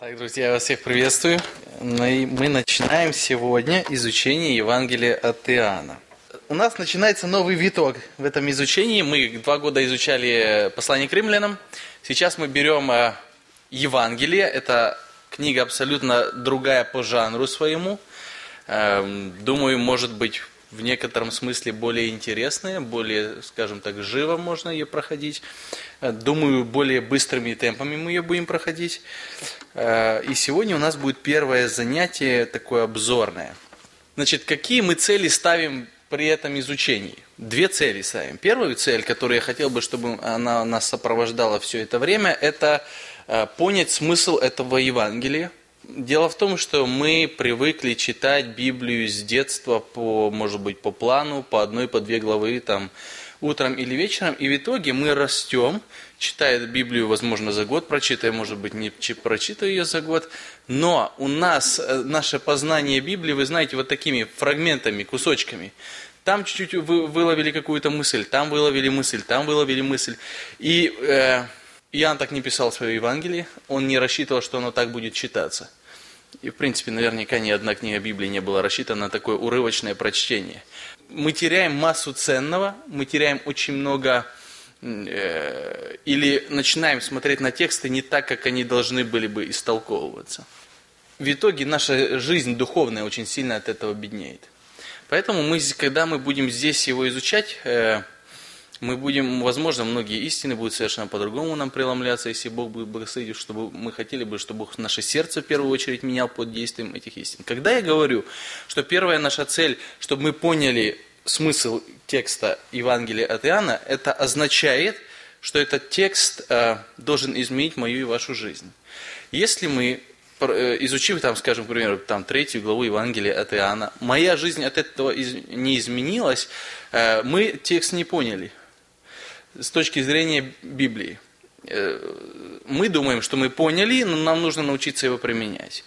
Так, друзья, я вас всех приветствую. Мы начинаем сегодня изучение Евангелия от Иоанна. У нас начинается новый виток в этом изучении. Мы 2 года изучали послание к римлянам. Сейчас мы берем Евангелие. Это книга абсолютно другая по жанру своему. Думаю, может быть, в некотором смысле более интересная, более, скажем так, живо можно ее проходить. Думаю, более быстрыми темпами мы ее будем проходить. И сегодня у нас будет первое занятие, такое обзорное. Значит, какие мы цели ставим при этом изучении? 2 цели ставим. Первую цель, которую я хотел бы, чтобы она нас сопровождала все это время, это понять смысл этого Евангелия. Дело в том, что мы привыкли читать Библию с детства, может быть, по плану, по 1, по 2 главы, там, утром или вечером, и в итоге мы растем, читая Библию, возможно, за год, прочитая, может быть, не прочитая ее за год, но у нас наше познание Библии, вы знаете, вот такими фрагментами, кусочками. Там чуть-чуть выловили какую-то мысль, там выловили мысль, там выловили мысль. И Иоанн так не писал свое Евангелие, он не рассчитывал, что оно так будет читаться. И, в принципе, наверняка ни одна книга Библии не была рассчитана на такое урывочное прочтение. Мы теряем массу ценного, мы теряем очень много, или начинаем смотреть на тексты не так, как они должны были бы истолковываться. В итоге наша жизнь духовная очень сильно от этого беднеет. Поэтому когда мы будем здесь его изучать, мы будем, возможно, многие истины будут совершенно по-другому нам преломляться, если Бог будет благословить, чтобы мы хотели бы, чтобы Бог наше сердце в первую очередь менял под действием этих истин. Когда я говорю, что первая наша цель, чтобы мы поняли смысл текста Евангелия от Иоанна, это означает, что этот текст должен изменить мою и вашу жизнь. Если мы, изучив, там, скажем, к примеру, 3 главу Евангелия от Иоанна, моя жизнь от этого не изменилась, мы текст не поняли. С точки зрения Библии. Мы думаем, что мы поняли, но нам нужно научиться его применять.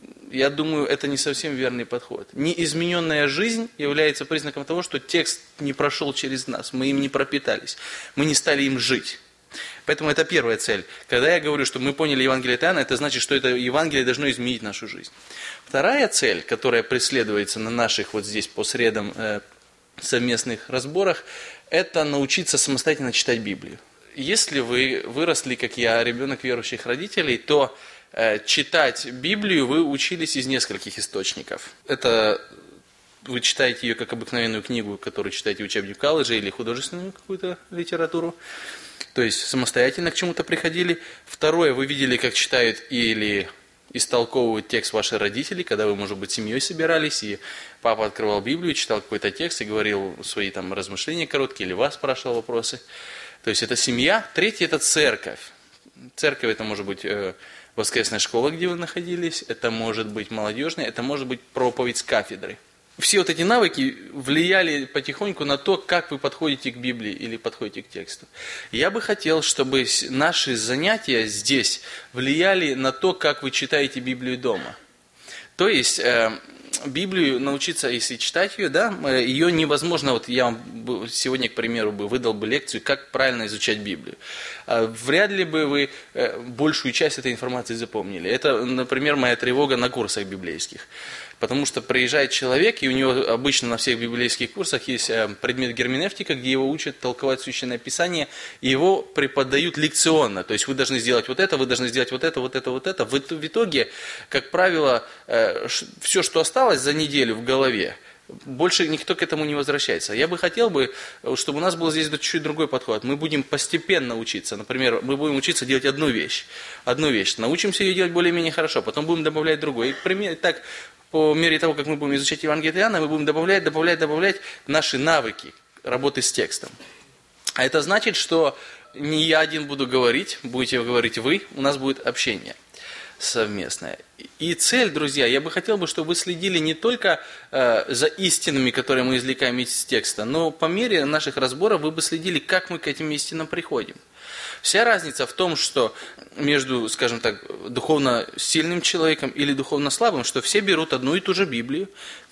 Я думаю, это не совсем верный подход. Неизмененная жизнь является признаком того, что текст не прошел через нас, мы им не пропитались, мы не стали им жить. Поэтому это первая цель. Когда я говорю, что мы поняли Евангелие от Иоанна, это значит, что это Евангелие должно изменить нашу жизнь. Вторая цель, которая преследуется на наших вот здесь по средам совместных разборах, это научиться самостоятельно читать Библию. Если вы выросли, как я, ребенок верующих родителей, то читать Библию вы учились из нескольких источников. Это вы читаете ее как обыкновенную книгу, которую читаете в учебнике колледжа или художественную какую-то литературу. То есть самостоятельно к чему-то приходили. Второе, вы видели, как читают или истолковывают текст ваши родители, когда вы, может быть, семьей собирались, и папа открывал Библию, читал какой-то текст и говорил свои там размышления короткие, или вас спрашивал вопросы. То есть это семья. Третье – это церковь. Церковь – это может быть воскресная школа, где вы находились, это может быть молодежная, это может быть проповедь с кафедры. Все вот эти навыки влияли потихоньку на то, как вы подходите к Библии или подходите к тексту. Я бы хотел, чтобы наши занятия здесь влияли на то, как вы читаете Библию дома. То есть Библию научиться, если читать ее, да, ее невозможно, вот я вам сегодня, к примеру, выдал бы лекцию, как правильно изучать Библию. Вряд ли бы вы большую часть этой информации запомнили. Это, например, моя тревога на курсах библейских. Потому что приезжает человек, и у него обычно на всех библейских курсах есть предмет герменевтика, где его учат толковать Священное Писание, и его преподают лекционно. То есть вы должны сделать вот это, вы должны сделать вот это, вот это, вот это. В итоге, как правило, все, что осталось за неделю в голове, больше никто к этому не возвращается. Я бы хотел, чтобы у нас был здесь чуть-чуть другой подход. Мы будем постепенно учиться. Например, мы будем учиться делать одну вещь. Научимся ее делать более-менее хорошо, потом будем добавлять другой. И так, по мере того, как мы будем изучать Евангелие от Иоанна, мы будем добавлять наши навыки работы с текстом. А это значит, что не я один буду говорить, будете говорить вы, у нас будет общение совместное. И цель, друзья, я бы хотел, чтобы вы следили не только за истинами, которые мы извлекаем из текста, но по мере наших разборов вы бы следили, как мы к этим истинам приходим. Вся разница в том, что между, скажем так, духовно сильным человеком или духовно слабым, что все берут одну и ту же Библию,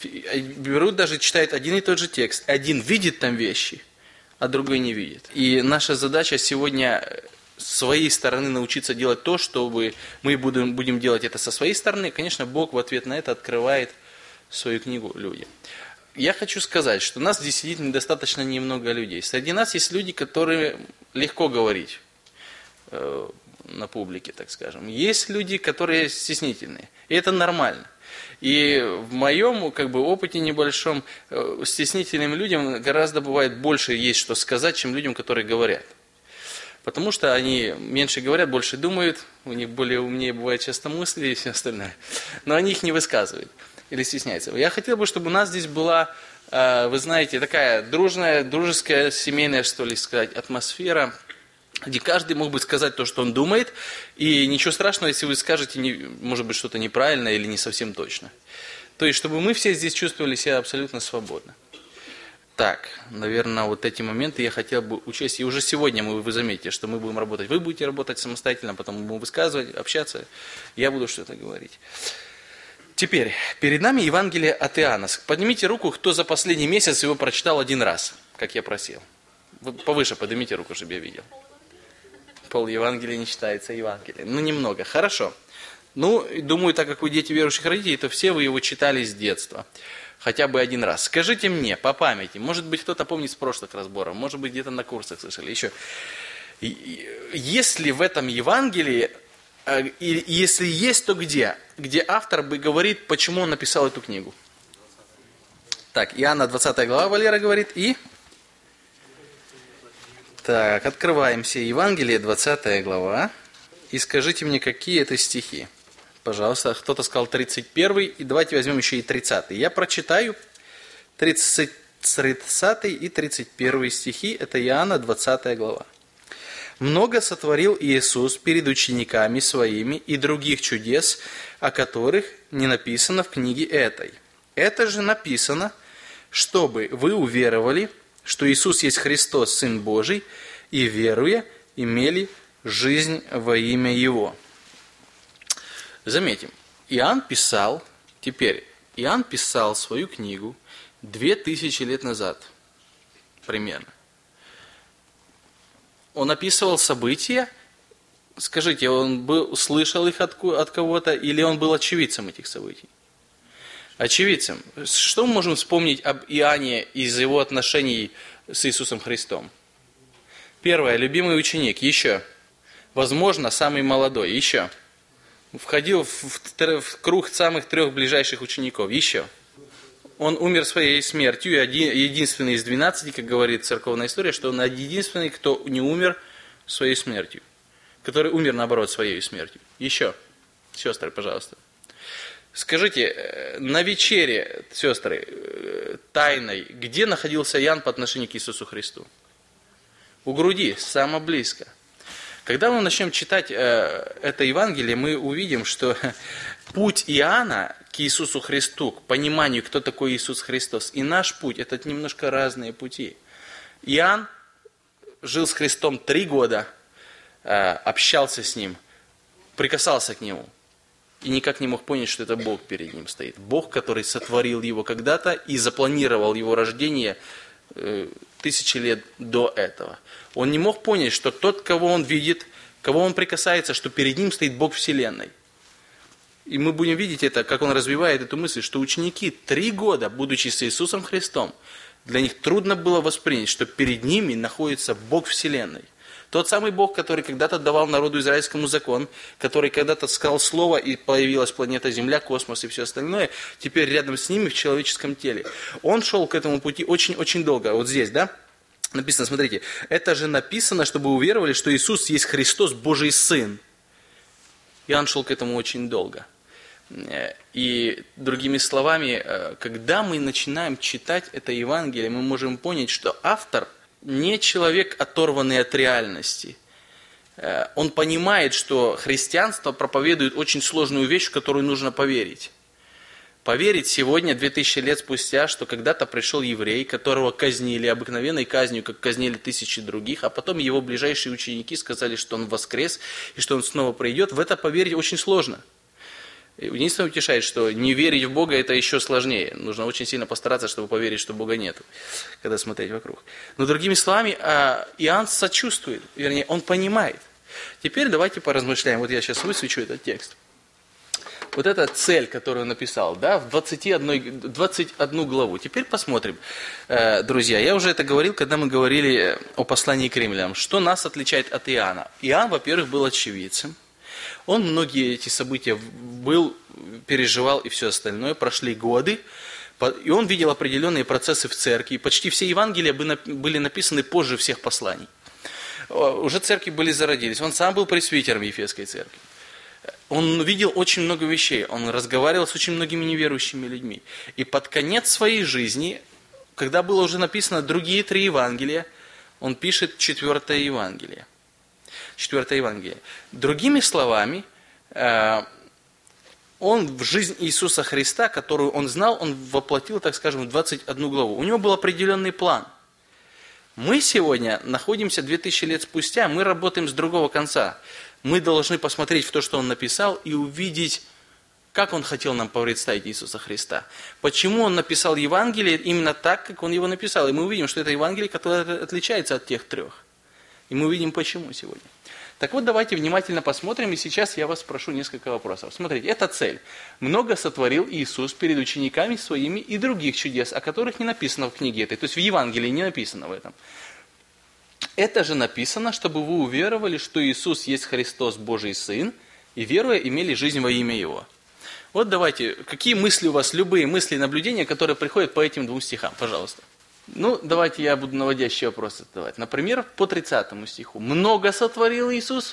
читают один и тот же текст. Один видит там вещи, а другой не видит. И наша задача сегодня с своей стороны научиться делать то, чтобы мы будем делать это со своей стороны. Конечно, Бог в ответ на это открывает свою книгу людям. Я хочу сказать, что у нас здесь сидит недостаточно немного людей. Среди нас есть люди, которые легко говорить на публике, так скажем. Есть люди, которые стеснительные. И это нормально. И в моем опыте небольшом стеснительным людям гораздо бывает больше есть что сказать, чем людям, которые говорят. Потому что они меньше говорят, больше думают, у них более умнее бывают часто мысли и все остальное. Но они их не высказывают или стесняются. Я хотел бы, чтобы у нас здесь была, вы знаете, такая дружеская, семейная, что ли, сказать, атмосфера, где каждый мог бы сказать то, что он думает, и ничего страшного, если вы скажете, может быть, что-то неправильно или не совсем точно. То есть, чтобы мы все здесь чувствовали себя абсолютно свободно. Так, наверное, вот эти моменты я хотел бы учесть. И уже сегодня вы заметите, что мы будем работать. Вы будете работать самостоятельно, потом мы будем высказывать, общаться. Я буду что-то говорить. Теперь, перед нами Евангелие от Иоанна. Поднимите руку, кто за последний месяц его прочитал один раз, как я просил. Вы повыше поднимите руку, чтобы я видел. Пол Евангелия не считается Евангелием. Немного. Хорошо. Думаю, так как вы дети верующих родителей, то все вы его читали с детства. Хотя бы один раз. Скажите мне по памяти, может быть, кто-то помнит с прошлых разборов, может быть, где-то на курсах слышали, еще. Есть ли в этом Евангелии, и если есть, то где? Где автор говорит, почему он написал эту книгу? Так, Иоанна 20 глава, Валера говорит, и... Так, открываемся. Евангелие 20 глава, и скажите мне, какие это стихи. Пожалуйста, кто-то сказал 31, и давайте возьмем еще и 30. Я прочитаю 30 и 31 стихи, это Иоанна 20 глава. «Много сотворил Иисус перед учениками своими и других чудес, о которых не написано в книге этой. Это же написано, чтобы вы уверовали, что Иисус есть Христос, Сын Божий, и, веруя, имели жизнь во имя Его». Заметим, Иоанн писал свою книгу 2000 лет назад, примерно. Он описывал события, скажите, он слышал их от кого-то, или он был очевидцем этих событий? Очевидцем. Что мы можем вспомнить об Иоанне из его отношений с Иисусом Христом? Первое, любимый ученик, еще. Возможно, самый молодой, еще. Входил в круг самых 3 ближайших учеников. Еще. Он умер своей смертью, единственный из 12, как говорит церковная история, что он единственный, кто не умер своей смертью. Который умер, наоборот, своей смертью. Еще. Сестры, пожалуйста. Скажите, на вечере, сестры, тайной, где находился Иоанн по отношению к Иисусу Христу? У груди, самое близко. Когда мы начнем читать это Евангелие, мы увидим, что путь Иоанна к Иисусу Христу, к пониманию, кто такой Иисус Христос, и наш путь, это немножко разные пути. Иоанн жил с Христом 3 года, общался с Ним, прикасался к Нему, и никак не мог понять, что это Бог перед ним стоит. Бог, который сотворил его когда-то и запланировал его рождение 1000 лет до этого. Он не мог понять, что тот, кого он видит, кого он прикасается, что перед ним стоит Бог Вселенной. И мы будем видеть это, как он развивает эту мысль, что ученики 3 года, будучи с Иисусом Христом, для них трудно было воспринять, что перед ними находится Бог Вселенной. Тот самый Бог, который когда-то давал народу израильскому закон, который когда-то сказал слово, и появилась планета Земля, космос и все остальное, теперь рядом с ними в человеческом теле. Он шел к этому пути очень-очень долго. Вот здесь, да? Написано, смотрите, это же написано, чтобы уверовали, что Иисус есть Христос, Божий Сын. Иоанн шел к этому очень долго. И другими словами, когда мы начинаем читать это Евангелие, мы можем понять, что автор не человек, оторванный от реальности. Он понимает, что христианство проповедует очень сложную вещь, в которую нужно поверить. Поверить сегодня, 2000 лет спустя, что когда-то пришел еврей, которого казнили обыкновенной казнью, как казнили тысячи других, а потом его ближайшие ученики сказали, что он воскрес и что он снова придет, в это поверить очень сложно. Единственное утешает, что не верить в Бога это еще сложнее. Нужно очень сильно постараться, чтобы поверить, что Бога нет, когда смотреть вокруг. Но другими словами, Иоанн сочувствует, вернее, он понимает. Теперь давайте поразмышляем. Вот я сейчас высвечу этот текст. Вот эта цель, которую он написал, да, в 21 главу. Теперь посмотрим, друзья. Я уже это говорил, когда мы говорили о послании к римлянам. Что нас отличает от Иоанна? Иоанн, во-первых, был очевидцем. Он многие эти события переживал и все остальное. Прошли годы. И он видел определенные процессы в церкви. Почти все Евангелия были написаны позже всех посланий. Уже церкви были зародились. Он сам был пресвитером Ефесской церкви. Он видел очень много вещей. Он разговаривал с очень многими неверующими людьми. И под конец своей жизни, когда было уже написано другие 3 Евангелия, он пишет 4 Евангелие. 4 Евангелие. Другими словами, он в жизнь Иисуса Христа, которую он знал, он воплотил, так скажем, в 21 главу. У него был определенный план. Мы сегодня находимся 2000 лет спустя, мы работаем с другого конца. Мы должны посмотреть в то, что он написал, и увидеть, как он хотел нам представить Иисуса Христа. Почему он написал Евангелие именно так, как он его написал. И мы увидим, что это Евангелие, которое отличается от тех 3. И мы увидим, почему сегодня. Так вот, давайте внимательно посмотрим, и сейчас я вас спрошу несколько вопросов. Смотрите, это цель. Много сотворил Иисус перед учениками своими и других чудес, о которых не написано в книге этой, то есть в Евангелии не написано в этом. Это же написано, чтобы вы уверовали, что Иисус есть Христос, Божий Сын, и веруя, имели жизнь во имя Его. Вот давайте, какие мысли у вас, любые мысли и наблюдения, которые приходят по этим 2 стихам, пожалуйста. Ну, давайте я буду наводящие вопросы задавать. Например, по 30 стиху. «Много сотворил Иисус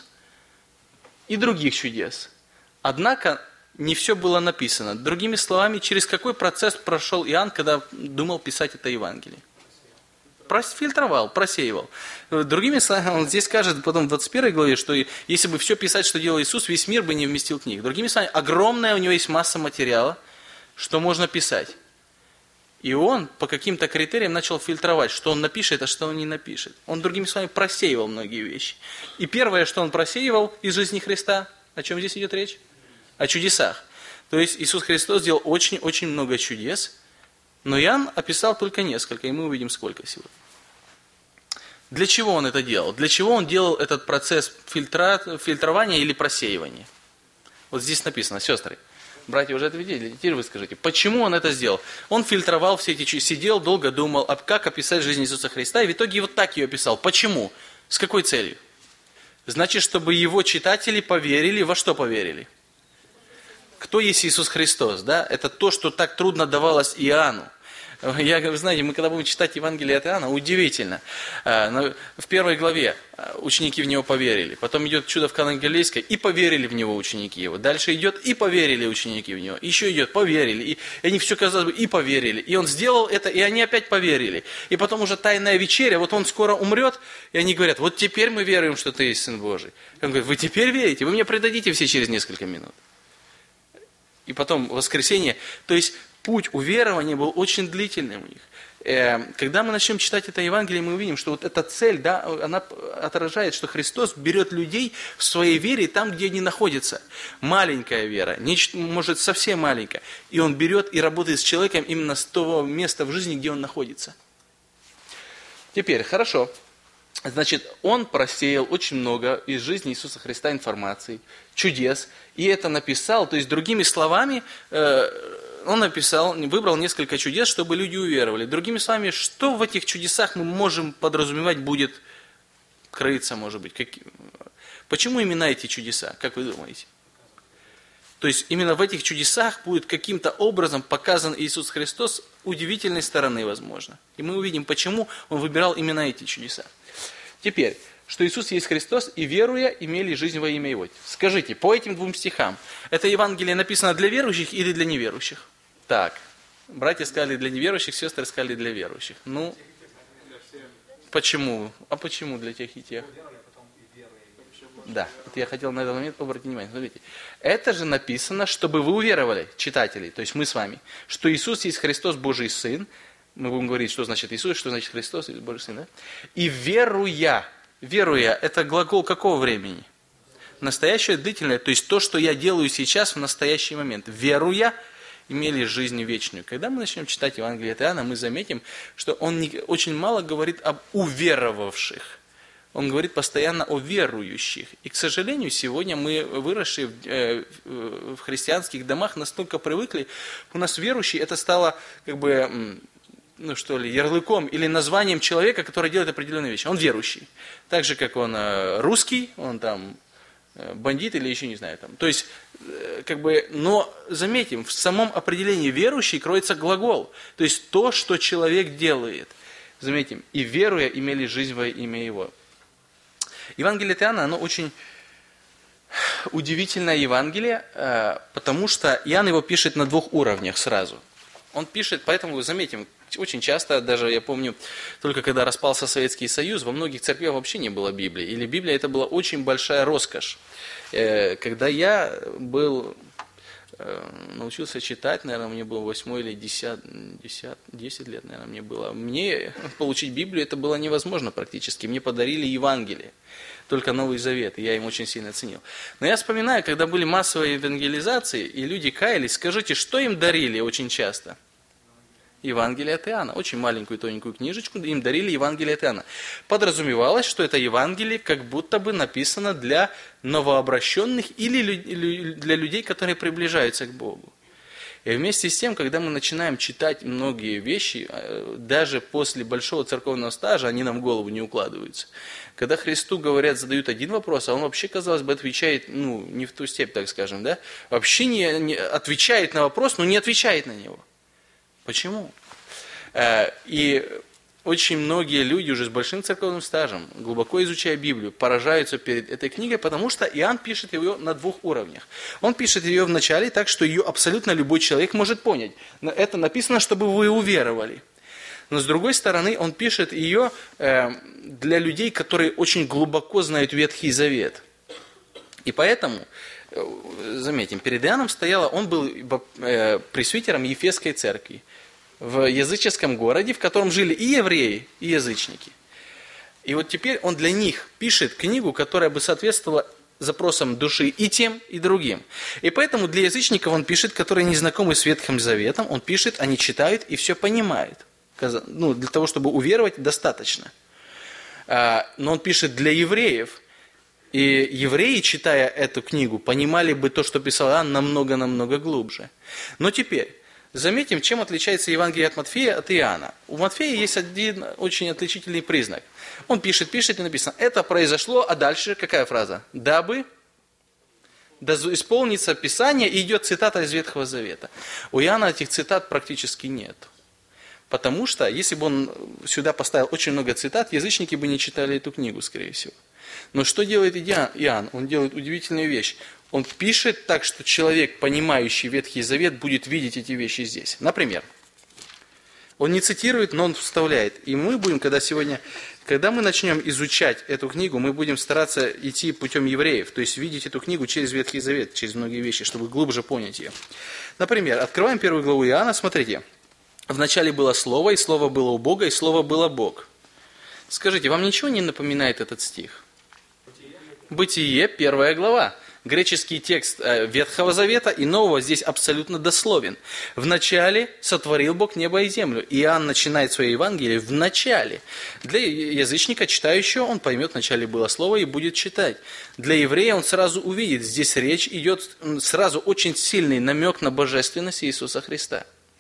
и других чудес». Однако, не все было написано. Другими словами, через какой процесс прошел Иоанн, когда думал писать это Евангелие? Фильтровал, просеивал. Другими словами, он здесь скажет потом в 21 главе, что если бы все писать, что делал Иисус, весь мир бы не вместил книг. Другими словами, огромная у него есть масса материала, что можно писать. И он по каким-то критериям начал фильтровать, что он напишет, а что он не напишет. Он, другими словами, просеивал многие вещи. И первое, что он просеивал из жизни Христа, о чем здесь идет речь? О чудесах. То есть Иисус Христос сделал очень-очень много чудес, но Иоанн описал только несколько, и мы увидим, сколько сегодня. Для чего он это делал? Для чего он делал этот процесс фильтрования или просеивания? Вот здесь написано, сестры. Братья уже это видели, теперь вы скажите, почему он это сделал? Он фильтровал все эти чудеса, сидел, долго думал, как описать жизнь Иисуса Христа, и в итоге вот так ее описал. Почему? С какой целью? Значит, чтобы его читатели поверили, во что поверили? Кто есть Иисус Христос? Да? Это то, что так трудно давалось Иоанну. Вы знаете, мы когда будем читать Евангелие от Иоанна, удивительно. В 1 главе ученики в него поверили. Потом идет чудо в Кане Галилейской, и поверили в него ученики его. Дальше идет, и поверили ученики в него. Еще идет, поверили. И они все, казалось бы, и поверили. И он сделал это, и они опять поверили. И потом уже тайная вечеря, вот он скоро умрет, и они говорят, вот теперь мы веруем, что ты есть Сын Божий. Он говорит, вы теперь верите? Вы мне предадите все через несколько минут. И потом воскресенье. То есть путь уверования был очень длительным у них. Когда мы начнем читать это Евангелие, мы увидим, что вот эта цель, да, она отражает, что Христос берет людей в своей вере там, где они находятся. Маленькая вера, может совсем маленькая. И Он берет и работает с человеком именно с того места в жизни, где он находится. Теперь, хорошо. Значит, он просеял очень много из жизни Иисуса Христа информации, чудес, и это написал, то есть, другими словами, он написал, выбрал несколько чудес, чтобы люди уверовали. Другими словами, что в этих чудесах мы можем подразумевать будет крыться, может быть? Почему именно эти чудеса, как вы думаете? То есть, именно в этих чудесах будет каким-то образом показан Иисус Христос удивительной стороны, возможно. И мы увидим, почему он выбирал именно эти чудеса. Теперь, что Иисус есть Христос, и веруя, имели жизнь во имя Его. Скажите, по этим 2 стихам, это Евангелие написано для верующих или для неверующих? Так, братья сказали для неверующих, сестры сказали для верующих. Ну, почему? А почему для тех и тех? Да, вот я хотел на этот момент обратить внимание. Смотрите, это же написано, чтобы вы уверовали, читатели, то есть мы с вами, что Иисус есть Христос, Божий Сын. Мы будем говорить, что значит Иисус, что значит Христос, Божий Сын. Да? И веруя, это глагол какого времени? Настоящее, длительное, то есть то, что я делаю сейчас в настоящий момент. Веруя, имели жизнь вечную. Когда мы начнем читать Евангелие от Иоанна, мы заметим, что он очень мало говорит об уверовавших. Он говорит постоянно о верующих. И, к сожалению, сегодня мы, выросшие в христианских домах, настолько привыкли, у нас верующий, это стало как бы, ярлыком или названием человека, который делает определенные вещи. Он верующий. Так же, как он русский, он там бандит или еще не знаю. То есть, но заметим, в самом определении верующий кроется глагол. То есть, то, что человек делает. Заметим, и веруя имели жизнь во имя Его. Евангелие от Иоанна, оно очень удивительное Евангелие, потому что Иоанн его пишет на 2 уровнях сразу. Он пишет, поэтому, заметим, очень часто, даже я помню, только когда распался Советский Союз, во многих церквях вообще не было Библии. Или Библия это была очень большая роскошь. Когда я научился читать, наверное, мне было 8 или 10 лет, наверное, мне было. Мне получить Библию это было невозможно практически. Мне подарили Евангелие, только Новый Завет, и я им очень сильно ценил. Но я вспоминаю, когда были массовые евангелизации, и люди каялись, скажите, что им дарили очень часто? Евангелие от Иоанна. Очень маленькую тоненькую книжечку, им дарили Евангелие от Иоанна. Подразумевалось, что это Евангелие как будто бы написано для новообращенных или для людей, которые приближаются к Богу. И вместе с тем, когда мы начинаем читать многие вещи, даже после большого церковного стажа, они нам в голову не укладываются. Когда Христу говорят, задают один вопрос, а он вообще, казалось бы, отвечает, не в ту степь, так скажем, да? Вообще не отвечает на вопрос, но не отвечает на него. Почему? И очень многие люди уже с большим церковным стажем, глубоко изучая Библию, поражаются перед этой книгой, потому что Иоанн пишет ее на 2 уровнях. Он пишет ее в начале так, что ее абсолютно любой человек может понять. Это написано, чтобы вы уверовали. Но с другой стороны, он пишет ее для людей, которые очень глубоко знают Ветхий Завет. И поэтому, заметим, перед Иоанном стояло, он был пресвитером Ефесской церкви в языческом городе, в котором жили и евреи, и язычники. И вот теперь он для них пишет книгу, которая бы соответствовала запросам души и тем, и другим. И поэтому для язычников он пишет, которые не знакомы с Ветхим Заветом, он пишет, они читают и все понимают. Для того, чтобы уверовать, достаточно. Но он пишет для евреев. И евреи, читая эту книгу, понимали бы то, что писал Иоанн, намного-намного глубже. Но теперь, заметим, чем отличается Евангелие от Матфея от Иоанна. У Матфея есть один очень отличительный признак. Он пишет, и написано, это произошло, а дальше какая фраза? Дабы исполнится Писание, и идет цитата из Ветхого Завета. У Иоанна этих цитат практически нет. Потому что, если бы он сюда поставил очень много цитат, язычники бы не читали эту книгу, скорее всего. Но что делает Иоанн? Он делает удивительную вещь. Он пишет так, что человек, понимающий Ветхий Завет, будет видеть эти вещи здесь. Например, он не цитирует, но он вставляет. И мы будем, когда мы начнем изучать эту книгу, мы будем стараться идти путем евреев, то есть видеть эту книгу через Ветхий Завет, через многие вещи, чтобы глубже понять ее. Например, открываем 1 главу Иоанна, смотрите. Вначале было Слово, и Слово было у Бога, и Слово было Бог. Скажите, вам ничего не напоминает этот стих? Бытие, 1 глава. Греческий текст Ветхого Завета и Нового здесь абсолютно дословен. Вначале сотворил Бог небо и землю. Иоанн начинает свое Евангелие в начале. Для язычника, читающего, он поймет, вначале было Слово и будет читать. Для еврея он сразу увидит, здесь речь идет, сразу очень сильный намек на божественность Иисуса Христа.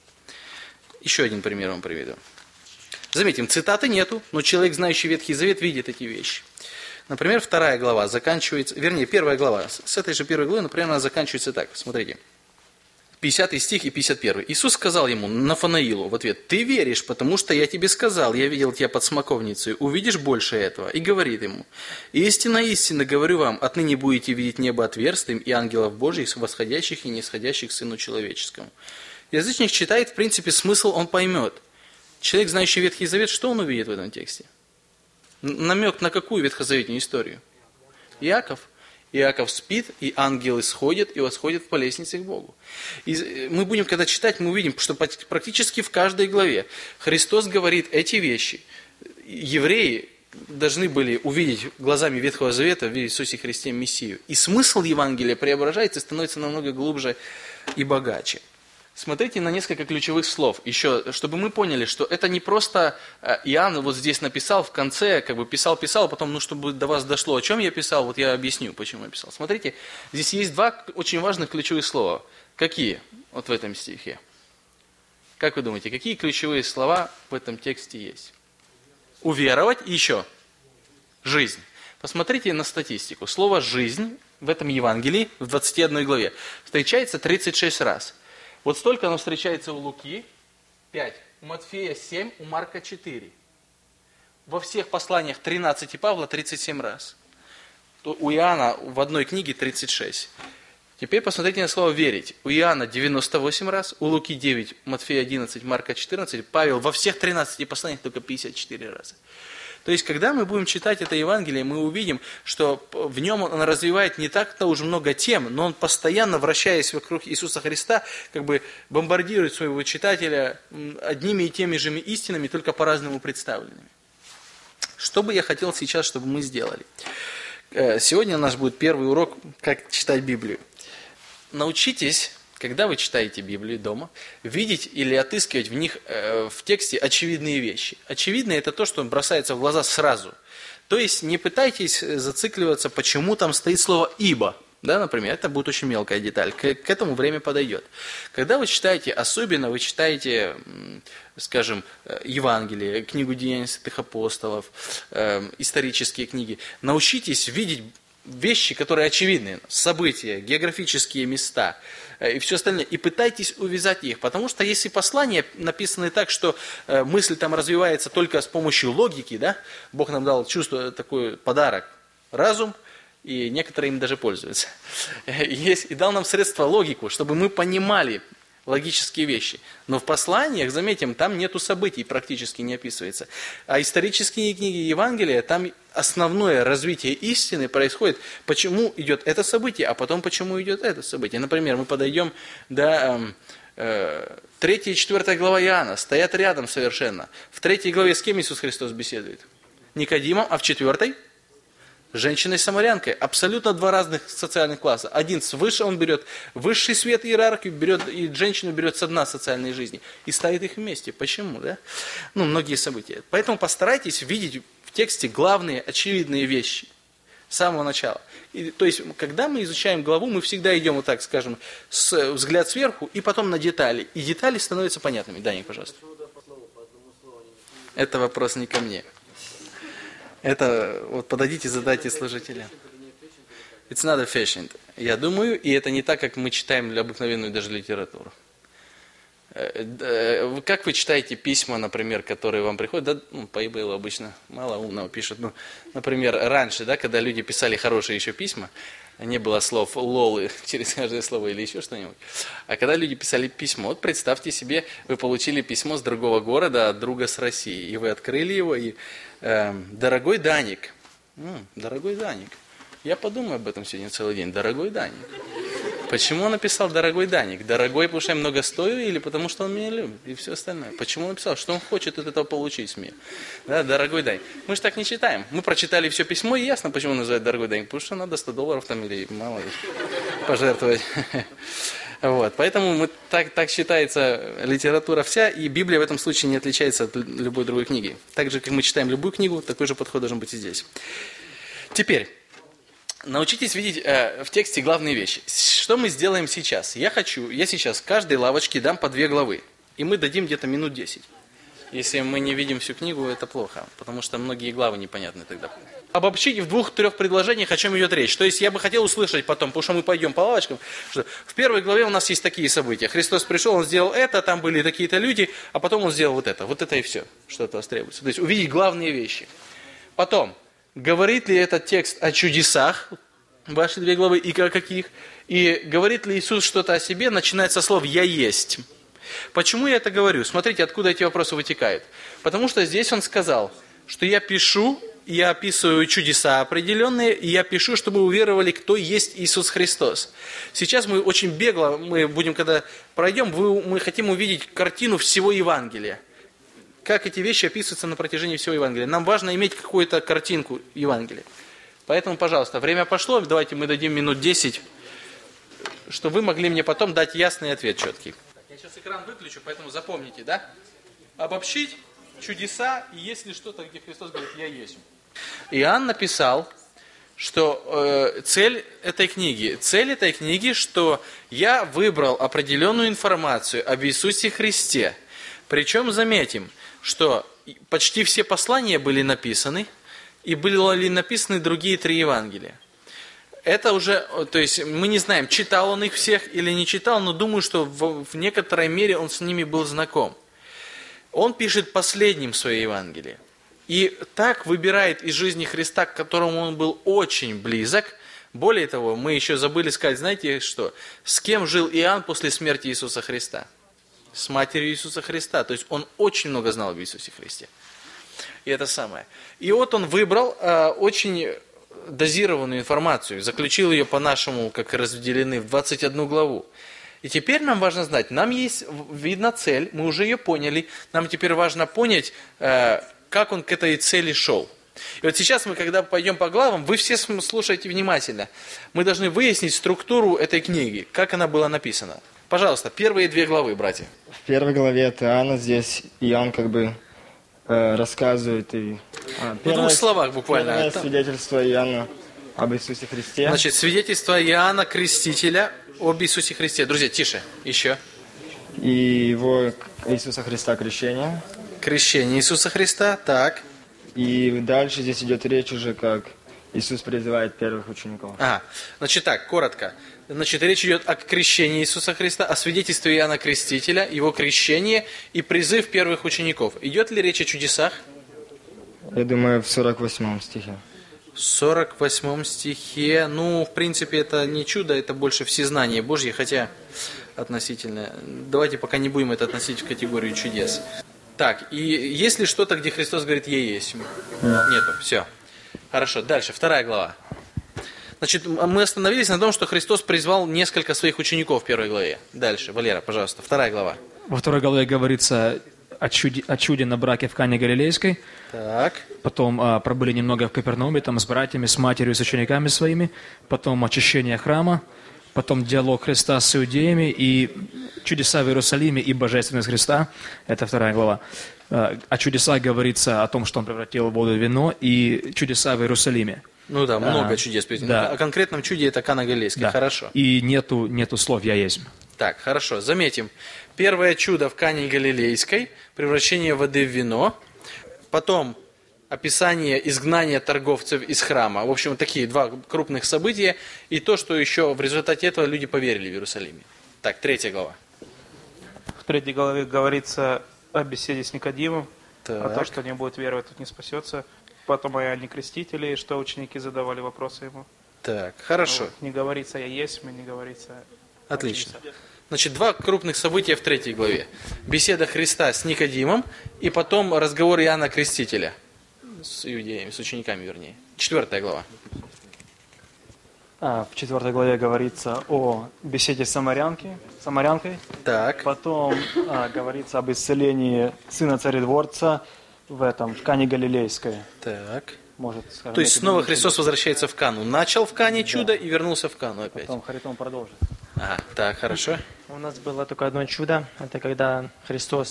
Еще один пример вам приведу. Заметим, цитаты нету, но человек, знающий Ветхий Завет, видит эти вещи. Например, 2 глава заканчивается, 1 глава, с этой же 1 главы, например, она заканчивается так, смотрите. 50 стих и 51. Иисус сказал ему, Нафанаилу, в ответ, «Ты веришь, потому что я тебе сказал, я видел тебя под смоковницей, увидишь больше этого». И говорит ему, «Истинно, истинно говорю вам, отныне будете видеть небо отверстым и ангелов Божьих, восходящих и нисходящих к Сыну Человеческому». Язычник читает, в принципе, смысл он поймет. Человек, знающий Ветхий Завет, что он увидит в этом тексте? Намек на какую ветхозаветную историю? Иаков. Иаков спит, и ангелы сходят и восходят по лестнице к Богу. И мы будем, когда читать, мы увидим, что практически в каждой главе Христос говорит эти вещи. Евреи должны были увидеть глазами Ветхого Завета в Иисусе Христе Мессию. И смысл Евангелия преображается и становится намного глубже и богаче. Смотрите на несколько ключевых слов. Еще, чтобы мы поняли, что это не просто Иоанн вот здесь написал в конце, как бы писал, а потом, чтобы до вас дошло, о чем я писал, вот я объясню, почему я писал. Смотрите, здесь есть два очень важных ключевых слова. Какие? Вот в этом стихе. Как вы думаете, какие ключевые слова в этом тексте есть? Уверовать и еще жизнь. Посмотрите на статистику. Слово «жизнь» в этом Евангелии, в 21 главе, встречается 36 раз. Вот столько оно встречается у Луки, 5, у Матфея 7, у Марка 4. Во всех посланиях 13 и Павла 37 раз. У Иоанна в одной книге 36. Теперь посмотрите на слово «верить». У Иоанна 98 раз, у Луки 9, Матфея 11, Марка 14, Павел во всех 13 посланиях только 54 раза. То есть, когда мы будем читать это Евангелие, мы увидим, что в нем он развивает не так-то уж много тем, но он постоянно, вращаясь вокруг Иисуса Христа, как бы бомбардирует своего читателя одними и теми же истинами, только по-разному представленными. Что бы я хотел сейчас, чтобы мы сделали? Сегодня у нас будет первый урок, как читать Библию. Научитесь, когда вы читаете Библию дома, видеть или отыскивать в них, в тексте очевидные вещи. Очевидное – это то, что бросается в глаза сразу. То есть не пытайтесь зацикливаться, почему там стоит слово «ибо». Да, например, это будет очень мелкая деталь, к этому время подойдет. Когда вы читаете, особенно вы читаете, скажем, Евангелие, книгу Деяний святых апостолов, исторические книги, научитесь видеть вещи, которые очевидны, события, географические места и все остальное, и пытайтесь увязать их, потому что если послания написаны так, что мысль там развивается только с помощью логики, да, Бог нам дал чувство, такой подарок, разум, и некоторые им даже пользуются, и дал нам средства логику, чтобы мы понимали логические вещи. Но в посланиях, заметим, там нету событий, практически не описывается. А исторические книги Евангелия, там основное развитие истины происходит, почему идет это событие, а потом почему идет это событие. Например, мы подойдем до 3 и 4 глава Иоанна, стоят рядом совершенно. В 3 главе с кем Иисус Христос беседует? Никодимом, а в 4 женщиной-самарянкой. Абсолютно два разных социальных класса. Один свыше, он берет высший свет иерархию, берет, и женщину берет со дна социальной жизни. И ставит их вместе. Почему? Да? Многие события. Поэтому постарайтесь видеть в тексте главные, очевидные вещи. С самого начала. То есть, когда мы изучаем главу, мы всегда идем вот так, скажем, взгляд сверху, и потом на детали. И детали становятся понятными. Даник, пожалуйста. Это вопрос не ко мне. Это, вот подойдите, задайте служителям. It's not a fashion. Я думаю, и это не так, как мы читаем обыкновенную даже литературу. Как вы читаете письма, например, которые вам приходят? Да, по e-mail обычно мало умного пишут. Например, раньше, да, когда люди писали хорошие еще письма, не было слов лолы через каждое слово или еще что-нибудь. А когда люди писали письмо, вот представьте себе, вы получили письмо с другого города от друга с России, и вы открыли его, и дорогой Даник, я подумаю об этом сегодня целый день, дорогой Даник. Почему он написал «дорогой Даник»? Дорогой, потому что я много стою, или потому что он меня любит? И все остальное. Почему он написал? Что он хочет от этого получить с меня? Да, дорогой Даник. Мы же так не читаем. Мы прочитали все письмо, и ясно, почему он называет дорогой Даник. Потому что надо $100 там или мало пожертвовать. Вот. Поэтому так считается литература вся, и Библия в этом случае не отличается от любой другой книги. Так же, как мы читаем любую книгу, такой же подход должен быть и здесь. Теперь. Научитесь видеть в тексте главные вещи. Что мы сделаем сейчас? Я сейчас каждой лавочке дам по 2 главы. И мы дадим где-то минут 10. Если мы не видим всю книгу, это плохо. Потому что многие главы непонятны тогда. Обобщить в 2-3 предложениях, о чем идет речь. То есть я бы хотел услышать потом, потому что мы пойдем по лавочкам, что в 1 главе у нас есть такие события. Христос пришел, Он сделал это, там были такие-то люди, а потом Он сделал вот это. Вот это и все, что от вас требуется. То есть увидеть главные вещи. Потом. Говорит ли этот текст о чудесах, ваши 2 главы, и о каких? И говорит ли Иисус что-то о себе, начинает со слов «Я есть». Почему я это говорю? Смотрите, откуда эти вопросы вытекают. Потому что здесь Он сказал, что я пишу, я описываю чудеса определенные, и я пишу, чтобы вы уверовали, кто есть Иисус Христос. Сейчас мы очень бегло, когда пройдем, мы хотим увидеть картину всего Евангелия. Как эти вещи описываются на протяжении всего Евангелия. Нам важно иметь какую-то картинку Евангелия. Поэтому, пожалуйста, время пошло, давайте мы дадим минут 10, чтобы вы могли мне потом дать ясный ответ четкий. Я сейчас экран выключу, поэтому запомните, да? Обобщить чудеса, и есть ли что-то, где Христос говорит, я есть. Иоанн написал, что цель этой книги, что я выбрал определенную информацию об Иисусе Христе. Причем заметим, что почти все послания были написаны, и были написаны другие 3 Евангелия. Это уже, то есть мы не знаем, читал он их всех или не читал, но думаю, что в некоторой мере он с ними был знаком. Он пишет последним свое Евангелие. И так выбирает из жизни Христа, к которому он был очень близок. Более того, мы еще забыли сказать, знаете что? С кем жил Иоанн после смерти Иисуса Христа? С матерью Иисуса Христа. То есть он очень много знал об Иисусе Христе. И это самое. И вот он выбрал очень дозированную информацию, заключил ее по-нашему, как разделены, в 21 главу. И теперь нам важно знать, нам есть видна цель, мы уже ее поняли, нам теперь важно понять, как он к этой цели шел. И вот сейчас мы, когда пойдем по главам, вы все слушайте внимательно. Мы должны выяснить структуру этой книги, как она была написана. Пожалуйста, первые 2 главы, братья. В первой главе от Иоанна здесь Иоанн как бы рассказывает и... В 2 словах буквально. Первое свидетельство Иоанна об Иисусе Христе. Значит, свидетельство Иоанна Крестителя об Иисусе Христе. Друзья, тише, еще. И его Иисуса Христа крещение. Крещение Иисуса Христа, так. И дальше здесь идет речь уже, как Иисус призывает первых учеников. Значит так, коротко. Значит, речь идет о крещении Иисуса Христа, о свидетельстве Иоанна Крестителя, его крещение и призыв первых учеников. Идет ли речь о чудесах? Я думаю, в 48 стихе. В 48 стихе, в принципе, это не чудо, это больше всезнание Божье, хотя относительно. Давайте пока не будем это относить в категорию чудес. Так, и есть ли что-то, где Христос говорит «Я есть»? Нету, все. Хорошо, дальше, 2 глава. Значит, мы остановились на том, что Христос призвал несколько своих учеников в 1 главе. Дальше, Валера, пожалуйста, 2 глава. Во 2 главе говорится о чуде на браке в Кане Галилейской. Так. Потом пробыли немного в Капернауме, там с братьями, с матерью, с учениками своими. Потом очищение храма. Потом диалог Христа с иудеями и чудеса в Иерусалиме и божественность Христа. Это 2 глава. О чудесах говорится о том, что Он превратил воду в вино, и чудеса в Иерусалиме. Много чудес. Да. О конкретном чуде это Кана Галилейская. Да. Хорошо. И нету слов «Я есть». Так, хорошо. Заметим. Первое чудо в Кане Галилейской, превращение воды в вино. Потом описание изгнания торговцев из храма. В общем, такие 2 крупных события. И то, что еще в результате этого люди поверили в Иерусалиме. Так, 3 глава. В 3 главе говорится о беседе с Никодимом, Так. о том, что не будет веровать, тот не спасется. Потом о Иоанне Крестителе, что ученики задавали вопросы ему. Так, хорошо. Не говорится «Я есть», не говорится... Отлично. Значит, 2 крупных события в 3 главе. Беседа Христа с Никодимом и потом разговор Иоанна Крестителя с иудеями, с учениками, вернее. 4 глава. В 4 главе говорится о беседе с самарянкой. Так. Потом говорится об исцелении сына царедворца в Кане Галилейской. Так. Может, скажем, То есть снова Христос возвращается в Кану. Начал в Кане чудо и вернулся в Кану опять. Потом Харитон продолжит. Ага, так, хорошо. У нас было только одно чудо. Это когда Христос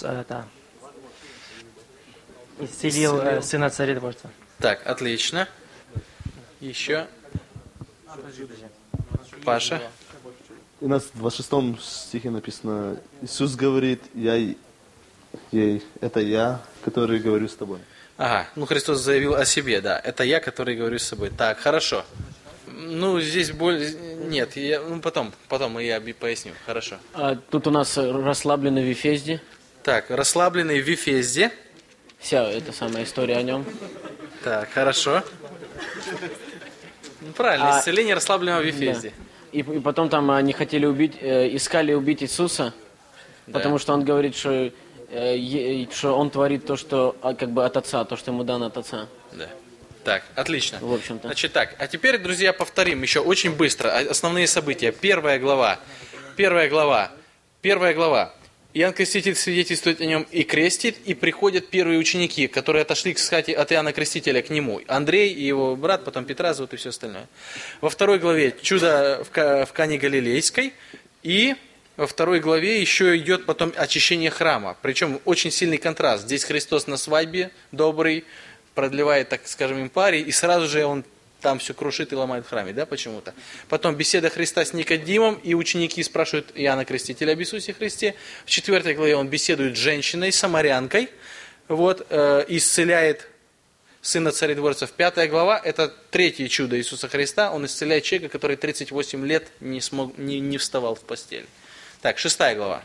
исцелил сына царедворца. Так, отлично. Еще. Паша. У нас в 26 стихе написано, Иисус говорит, это я, который говорю с тобой. Ага, Христос заявил о себе, да. Это я, который говорю с собой. Так, хорошо. Здесь нет, потом я поясню. Хорошо. Тут у нас расслабленный в Вифезде. Так, расслабленный в Вифезде. Вся эта самая история о нем. Так, хорошо. Правильно, исцеление расслабленного в Вифезде. Да. И потом там они хотели искали убить Иисуса, потому что он говорит, что он творит то, что как бы от Отца, то, что ему дано от Отца. Да. Так, отлично. В общем-то. Значит так, а теперь, друзья, повторим еще очень быстро основные события. 1 глава. Иоанн Креститель свидетельствует о нем и крестит, и приходят первые ученики, которые отошли, кстати, от Иоанна Крестителя к нему. Андрей и его брат, потом Петра зовут и все остальное. Во 2 главе чудо в Кане Галилейской и во 2 главе еще идет потом очищение храма. Причем очень сильный контраст. Здесь Христос на свадьбе, добрый, продлевает, так скажем, импарий, и сразу же он там все крушит и ломает в храме, да, почему-то. Потом беседа Христа с Никодимом, и ученики спрашивают Иоанна Крестителя об Иисусе Христе. В 4 главе он беседует с женщиной, самарянкой, вот, исцеляет сына царедворца. 5 глава – это 3 чудо Иисуса Христа. Он исцеляет человека, который 38 лет не вставал в постель. Так, 6 глава.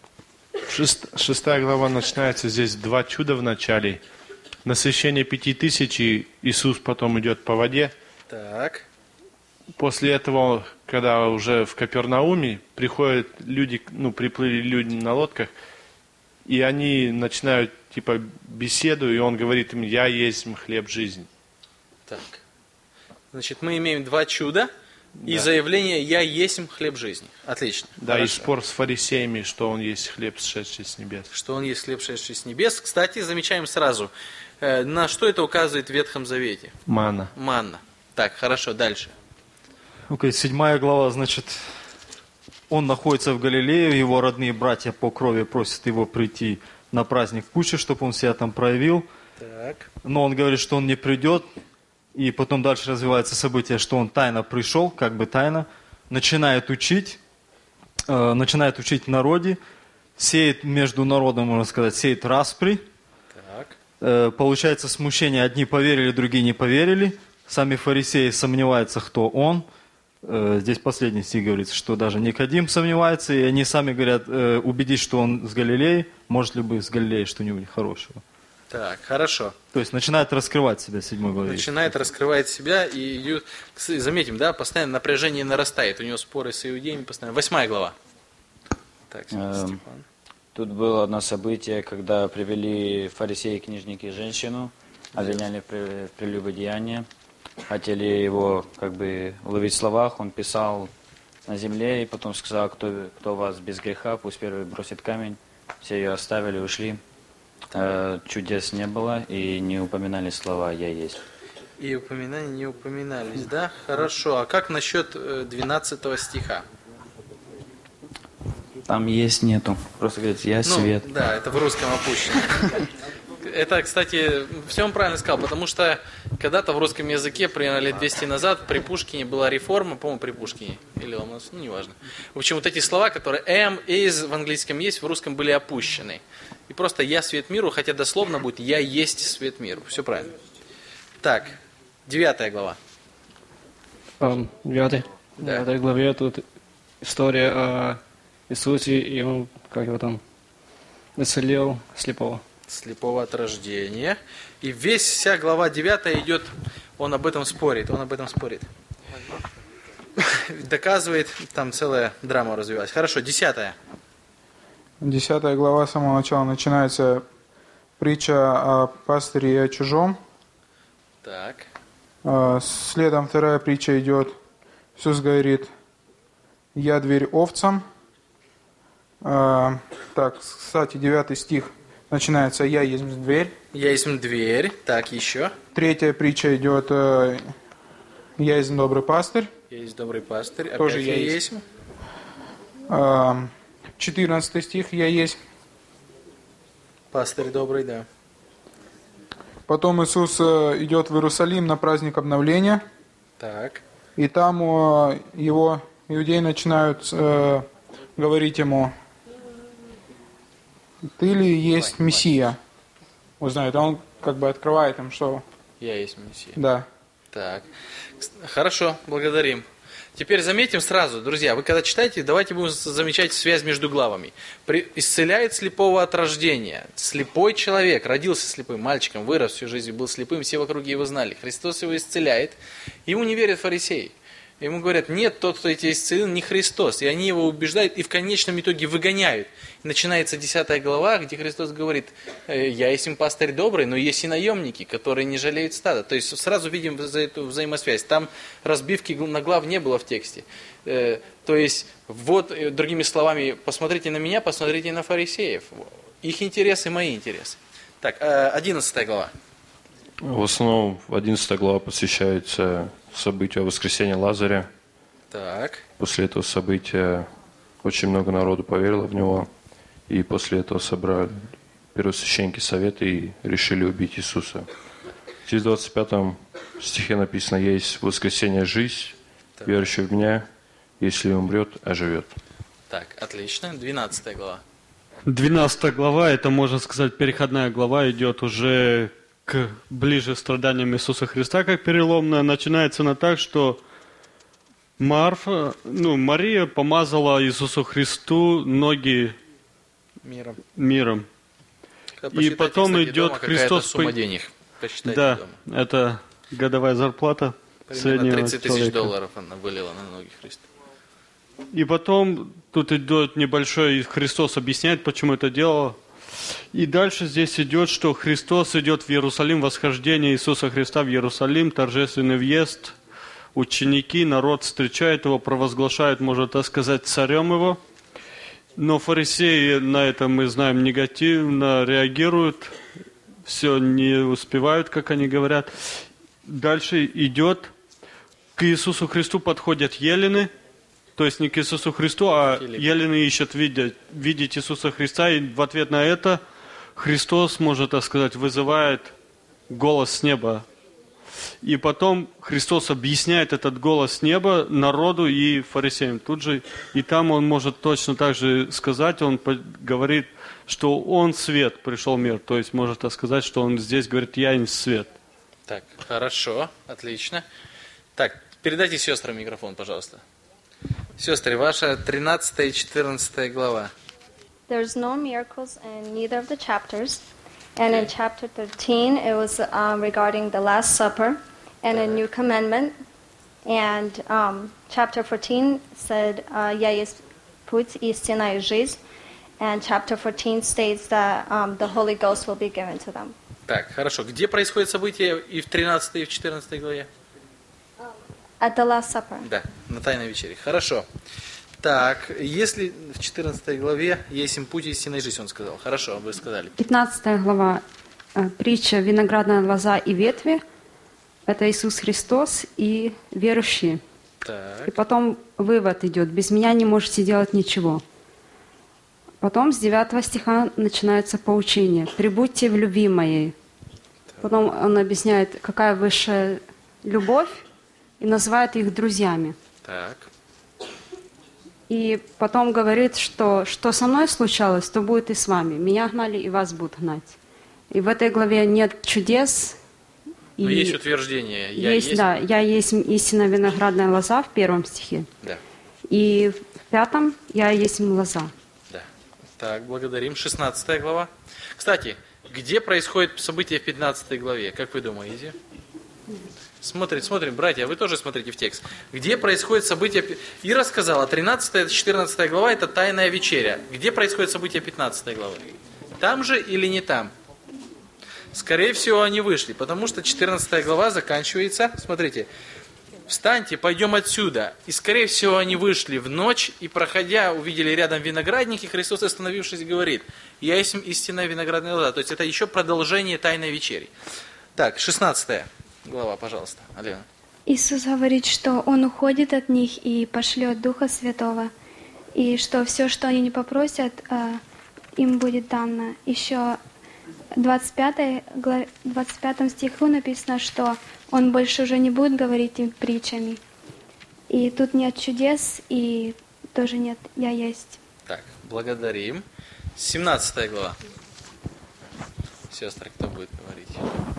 6 глава начинается, здесь 2 чуда в начале. Насыщение 5000, и Иисус потом идет по воде. Так. После этого, когда уже в Капернауме, приходят люди, приплыли люди на лодках, и они начинают типа беседу, и он говорит им: «Я есть хлеб жизни». Так. Значит, мы имеем 2 чуда и заявление: «Я есть хлеб жизни». Отлично. Да, хорошо. и спор с фарисеями, что он есть хлеб, сшедший с небес. Что он есть хлеб, сшедший с небес. Кстати, замечаем сразу, на что это указывает в Ветхом Завете? Манна. Манна. Так, хорошо, дальше. 7 глава, значит, он находится в Галилее, его родные братья по крови просят его прийти на праздник Кущи, чтобы он себя там проявил. Так. Но он говорит, что он не придет, и потом дальше развивается событие, что он тайно пришел, как бы тайно, начинает учить в народе, сеет между народом, можно сказать, сеет распри. Так. Получается смущение, одни поверили, другие не поверили. Сами фарисеи сомневаются, кто он. Здесь последний стих говорится, что даже Никодим сомневается, и они сами говорят, убедись, что он с Галилеи, может ли быть с Галилеи что-нибудь хорошего. Так, хорошо. То есть начинает раскрывать себя в 7 главе. Начинает раскрывать себя, и заметим, да, постоянно напряжение нарастает. У него споры с иудеями постоянно. 8 глава. Так, Степан. Тут было одно событие, когда привели фарисеи и книжники женщину, обвиняли в прелюбодеянии. Хотели его уловить в словах, он писал на земле и потом сказал: кто у вас без греха, пусть первый бросит камень. Все ее оставили, ушли. Чудес не было и не упоминали слова «Я есть». И упоминания не упоминались, да? Хорошо. А как насчет 12 стиха? Там есть, нету. Просто говорит: «Я свет». Да, это в русском опущено. Это, кстати, все он правильно сказал, потому что когда-то в русском языке, примерно лет 200 назад, при Пушкине была реформа, по-моему, при Пушкине, или Ломоносове, неважно. В общем, вот эти слова, которые am, is в английском есть, в русском были опущены. И просто «я свет миру», хотя дословно будет «я есть свет миру». Все правильно. Так, 9 глава. 9 главе тут история о Иисусе, и он, исцелил слепого. Слепого от рождения. И вся глава 9 идет, он об этом спорит. Доказывает, там целая драма развивалась. Хорошо, 10. 10 глава с самого начала начинается притча о пастыре и о чужом. Так. Следом 2 притча идет. Иисус говорит: «Я дверь овцам». Так, кстати, 9 стих начинается: «Я есть дверь». «Я есть дверь». Так, еще. 3 притча идет: «Я есть добрый пастырь». «Я есть добрый пастырь». Тоже опять «Я есть. 14 стих: «Я есть». Пастырь добрый, да. Потом Иисус идет в Иерусалим на праздник обновления. Так. И там его иудеи начинают говорить ему: «Ты ли есть Мессия?» Узнают. А он открывает им, что... «Я есть Мессия». Да. Так. Хорошо, благодарим. Теперь заметим сразу, друзья, вы когда читаете, давайте будем замечать связь между главами. Исцеляет слепого от рождения. Слепой человек, родился слепым мальчиком, вырос всю жизнь, был слепым, все вокруг его знали. Христос его исцеляет. Ему не верят фарисеи. Ему говорят: нет, тот, кто тебя исцелил, не Христос. И они его убеждают и в конечном итоге выгоняют. И начинается 10 глава, где Христос говорит: я есть им пастырь добрый, но есть и наемники, которые не жалеют стада. То есть сразу видим за эту взаимосвязь. Там разбивки на глав не было в тексте. То есть, вот, другими словами, посмотрите на меня, посмотрите на фарисеев. Их интересы, мои интересы. Так, 11 глава. В основном 11 глава посвящается событию воскресения Лазаря. Так. После этого события очень много народу поверило в него. И после этого собрали первосвященники совет и решили убить Иисуса. Здесь в 25 стихе написано: «Есть воскресение, жизнь, верующий в меня, если умрет, оживет». Так, отлично. 12 глава. 12 глава, это, можно сказать, переходная глава, идет уже к ближе страданиям Иисуса Христа, как переломная. Начинается она так, что Мария помазала Иисусу Христу ноги миром. И потом кстати, идет дома Христос... сумма денег. Посчитайте да, дома. это годовая зарплата Примерно среднего 30 тысяч человека. долларов она вылила на ноги Христа. И потом тут идет небольшой, Христос объясняет, почему это делал. И дальше здесь идет, что Христос идет в Иерусалим, восхождение Иисуса Христа в Иерусалим, торжественный въезд. Ученики, народ встречает его, провозглашает, можно так сказать, царем его. Но фарисеи на это, мы знаем, негативно реагируют, все не успевают, как они говорят. Дальше идет, к Иисусу Христу подходят елены, то есть не к Иисусу Христу, а елены ищут видеть Иисуса Христа, и в ответ на это Христос, можно так сказать, вызывает голос с неба. И потом Христос объясняет этот голос с неба народу и фарисеям. Тут же, и там он может точно так же сказать, он говорит, что он свет, пришел в мир. То есть может так сказать, что он здесь говорит, я есть свет. Так, хорошо, отлично. Так, передайте сестрам микрофон, пожалуйста. Сестры, ваша 13 и 14 глава. There's no miracles in neither of the chapters. And in chapter 13, it was regarding the Last Supper and a new commandment. And chapter 14 said, «Я есть путь, истина и жизнь». And chapter 14 states that the Holy Ghost will be given to them. Так, хорошо. Где происходит событие и в 13 и в 14 главе? At the Last Supper. Да, на Тайной вечере. Хорошо. Так, если в 14 главе есть им путь истинной жизни, он сказал. Хорошо, вы сказали. 15 глава, притча «Виноградная лоза и ветви». Это Иисус Христос и верующие. Так. И потом вывод идет. Без меня не можете делать ничего. Потом с 9 стиха начинается поучение. «Прибудьте в любви моей». Потом он объясняет, какая высшая любовь, и называет их друзьями. Так. И потом говорит, что со мной случалось, то будет и с вами. Меня гнали, и вас будут гнать. И в этой главе нет чудес. Но есть утверждение. Да, я есть истинная виноградная лоза в 1 стихе. Да. И в 5 я есть лоза. Да. Так, благодарим. 16 глава. Кстати, где происходит событие в 15 главе? Как вы думаете? Смотрим, братья, вы тоже смотрите в текст. Где происходит событие... Ира сказала, 13-14 глава – это Тайная вечеря. Где происходит событие 15 главы? Там же или не там? Скорее всего, они вышли, потому что 14 глава заканчивается. Смотрите. «Встаньте, пойдем отсюда». И, скорее всего, они вышли в ночь, и, проходя, увидели рядом виноградники. Христос, остановившись, говорит, «Я есть истинная виноградная лоза». То есть, это еще продолжение Тайной вечери. Так, 16 глава, пожалуйста, Алена. Иисус говорит, что Он уходит от них и пошлет Духа Святого, и что все, что они не попросят, им будет дано. Еще в 25 стиху написано, что Он больше уже не будет говорить им притчами. И тут нет чудес, и тоже нет «Я есть». Так, благодарим. 17 глава. Сестры, кто будет говорить?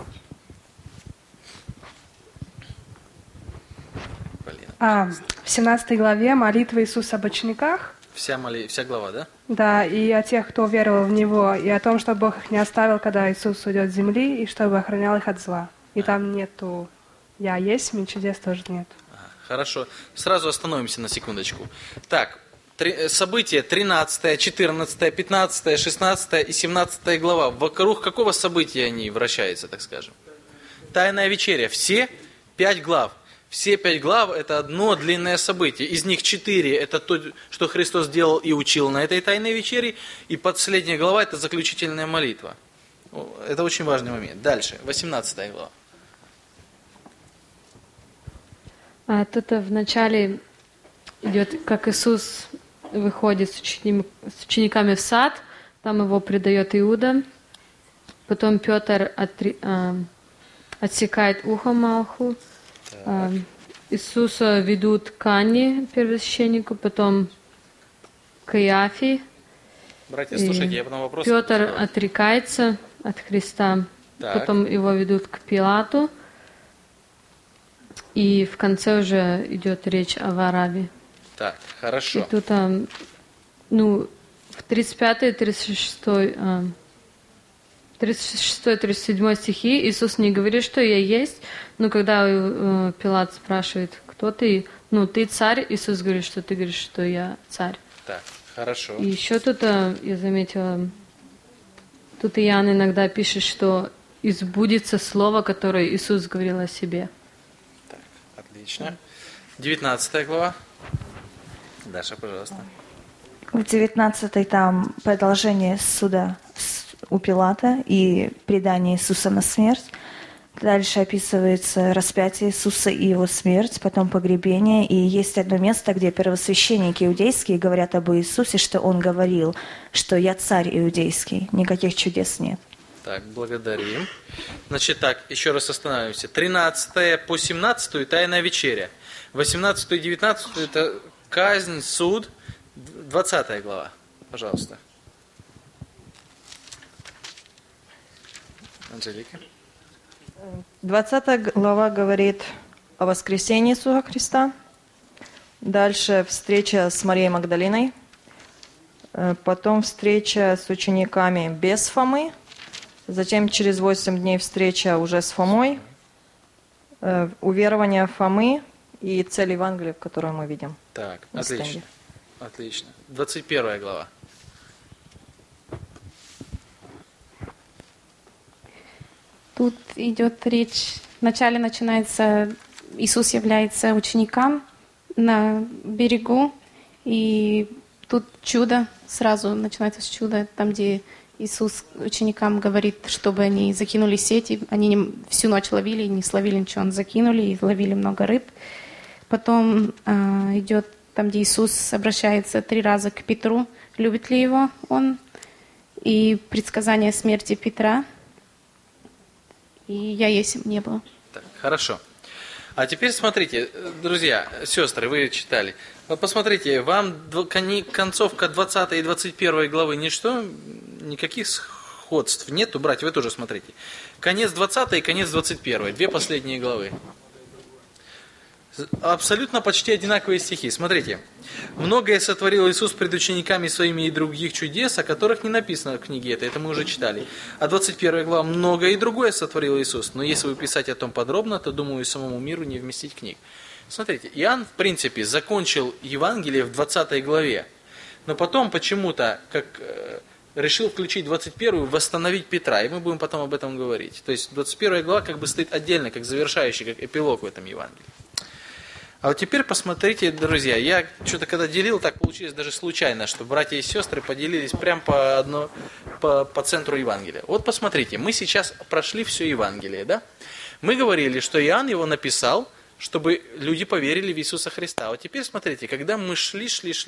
В 17 главе молитва Иисуса об учениках. Вся глава, да? Да, и о тех, кто веровал в Него, и о том, что Бог их не оставил, когда Иисус уйдет с земли, и чтобы охранял их от зла. И там нету «Я есть», и чудес тоже нет. Хорошо. Сразу остановимся на секундочку. Так, события 13, 14, 15, 16 и 17 глава. Вокруг какого события они вращаются, так скажем? Тайная вечеря. Все 5 глав. Все 5 глав – это одно длинное событие. Из них 4 – это то, что Христос делал и учил на этой Тайной вечере. И последняя глава – это заключительная молитва. Это очень важный момент. Дальше, 18 глава. Тут в начале идет, как Иисус выходит с учениками в сад, там его предает Иуда. Потом Петр отсекает ухо Малху. Иисуса ведут к Анне, первосвященнику, потом к Иафе. Братья, слушайте, я потом вопрос. Петр отрекается от Христа. Так. Потом его ведут к Пилату. И в конце уже идет речь о Варавве. Так, хорошо. И тут, в 36-37 стихи Иисус не говорит, что я есть, но когда Пилат спрашивает, кто ты, ты царь, Иисус говорит, что ты говоришь, что я царь. Так, хорошо. И еще тут я заметила, тут Иоанн иногда пишет, что избудется слово, которое Иисус говорил о себе. Так, отлично. 19 глава. Даша, пожалуйста. В 19 там продолжение суда у Пилата и предание Иисуса на смерть. Дальше описывается распятие Иисуса и его смерть, потом погребение. И есть одно место, где первосвященники иудейские говорят об Иисусе, что он говорил, что я царь иудейский. Никаких чудес нет. Так, благодарим. Значит так, еще раз остановимся. 13 по 17 Тайная вечеря. 18 и 19 это казнь, суд. 20 глава. Пожалуйста. Анжелика. 20 глава говорит о воскресении Иисуса Христа. Дальше встреча с Марией Магдалиной. Потом встреча с учениками без Фомы. Затем через 8 дней встреча уже с Фомой. Уверование Фомы и цель Евангелия, которую мы видим. Так, отлично. Отлично. 21 глава. Тут идет речь, вначале начинается, Иисус является ученикам на берегу, и тут чудо, сразу начинается с чуда, там, где Иисус ученикам говорит, чтобы они закинули сети, они всю ночь ловили, не словили ничего, он закинули и ловили много рыб. Потом идет там, где Иисус обращается 3 раза к Петру, любит ли его он, и предсказание смерти Петра. И я есть не было. Так, хорошо. А теперь смотрите, друзья, сестры, вы читали. Посмотрите, вам концовка 20 и 21 главы ничто, никаких сходств нету, братья, вы тоже смотрите. Конец 20 и конец 21, 2 последние главы. Абсолютно почти одинаковые стихи. Смотрите. «Многое сотворил Иисус пред учениками своими и других чудес, о которых не написано в книге этой». Это мы уже читали. А 21 глава «Многое и другое сотворил Иисус». Но если вы писать о том подробно, то, думаю, самому миру не вместить книг. Смотрите, Иоанн, в принципе, закончил Евангелие в 20 главе. Но потом почему-то, решил включить 21-ю, восстановить Петра. И мы будем потом об этом говорить. То есть 21 глава как бы стоит отдельно, как завершающий, как эпилог в этом Евангелии. А вот теперь посмотрите, друзья, я что-то когда делил, так получилось даже случайно, что братья и сестры поделились прям по центру Евангелия. Вот посмотрите, мы сейчас прошли все Евангелие, да? Мы говорили, что Иоанн его написал, чтобы люди поверили в Иисуса Христа. Вот теперь смотрите, когда мы шли,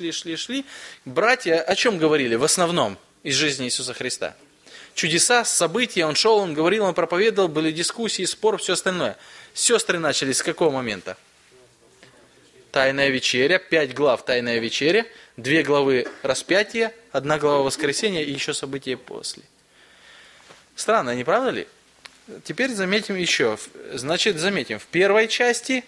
братья о чем говорили в основном из жизни Иисуса Христа? Чудеса, события, он шел, он говорил, он проповедовал, были дискуссии, спор, все остальное. Сестры начали с какого момента? Тайная вечеря, 5 глав Тайная вечеря, 2 главы распятия, 1 глава воскресения и еще события после. Странно, не правда ли? Теперь заметим еще. Значит, заметим, в первой части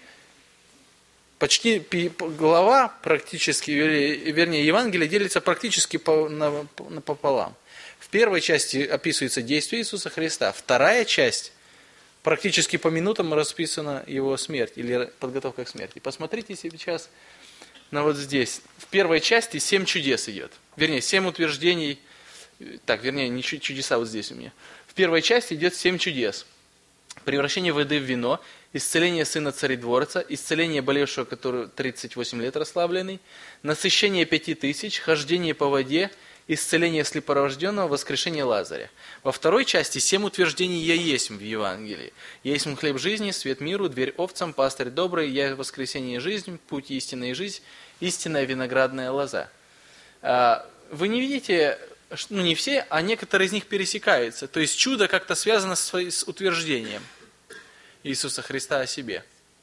почти глава практически, вернее, Евангелие делится практически пополам. В первой части описывается действие Иисуса Христа, вторая часть практически по минутам расписана его смерть или подготовка к смерти. Посмотрите сейчас на вот здесь. В первой части 7 чудес идет. Вернее, 7 утверждений. Так, вернее, не чудеса вот здесь у меня. В первой части идет 7 чудес. Превращение воды в вино, исцеление сына царедворца, исцеление болевшего, который 38 лет расслабленный, насыщение 5000, хождение по воде, исцеление слепорожденного, воскрешение Лазаря. Во второй части 7 утверждений «Я есть» в Евангелии. «Я есть хлеб жизни, свет миру, дверь овцам, пастырь добрый, я воскресение и жизнь, путь истинная и жизнь, истинная виноградная лоза». Вы не видите, ну не все, а некоторые из них пересекаются. То есть чудо как-то связано с утверждением Иисуса Христа о себе.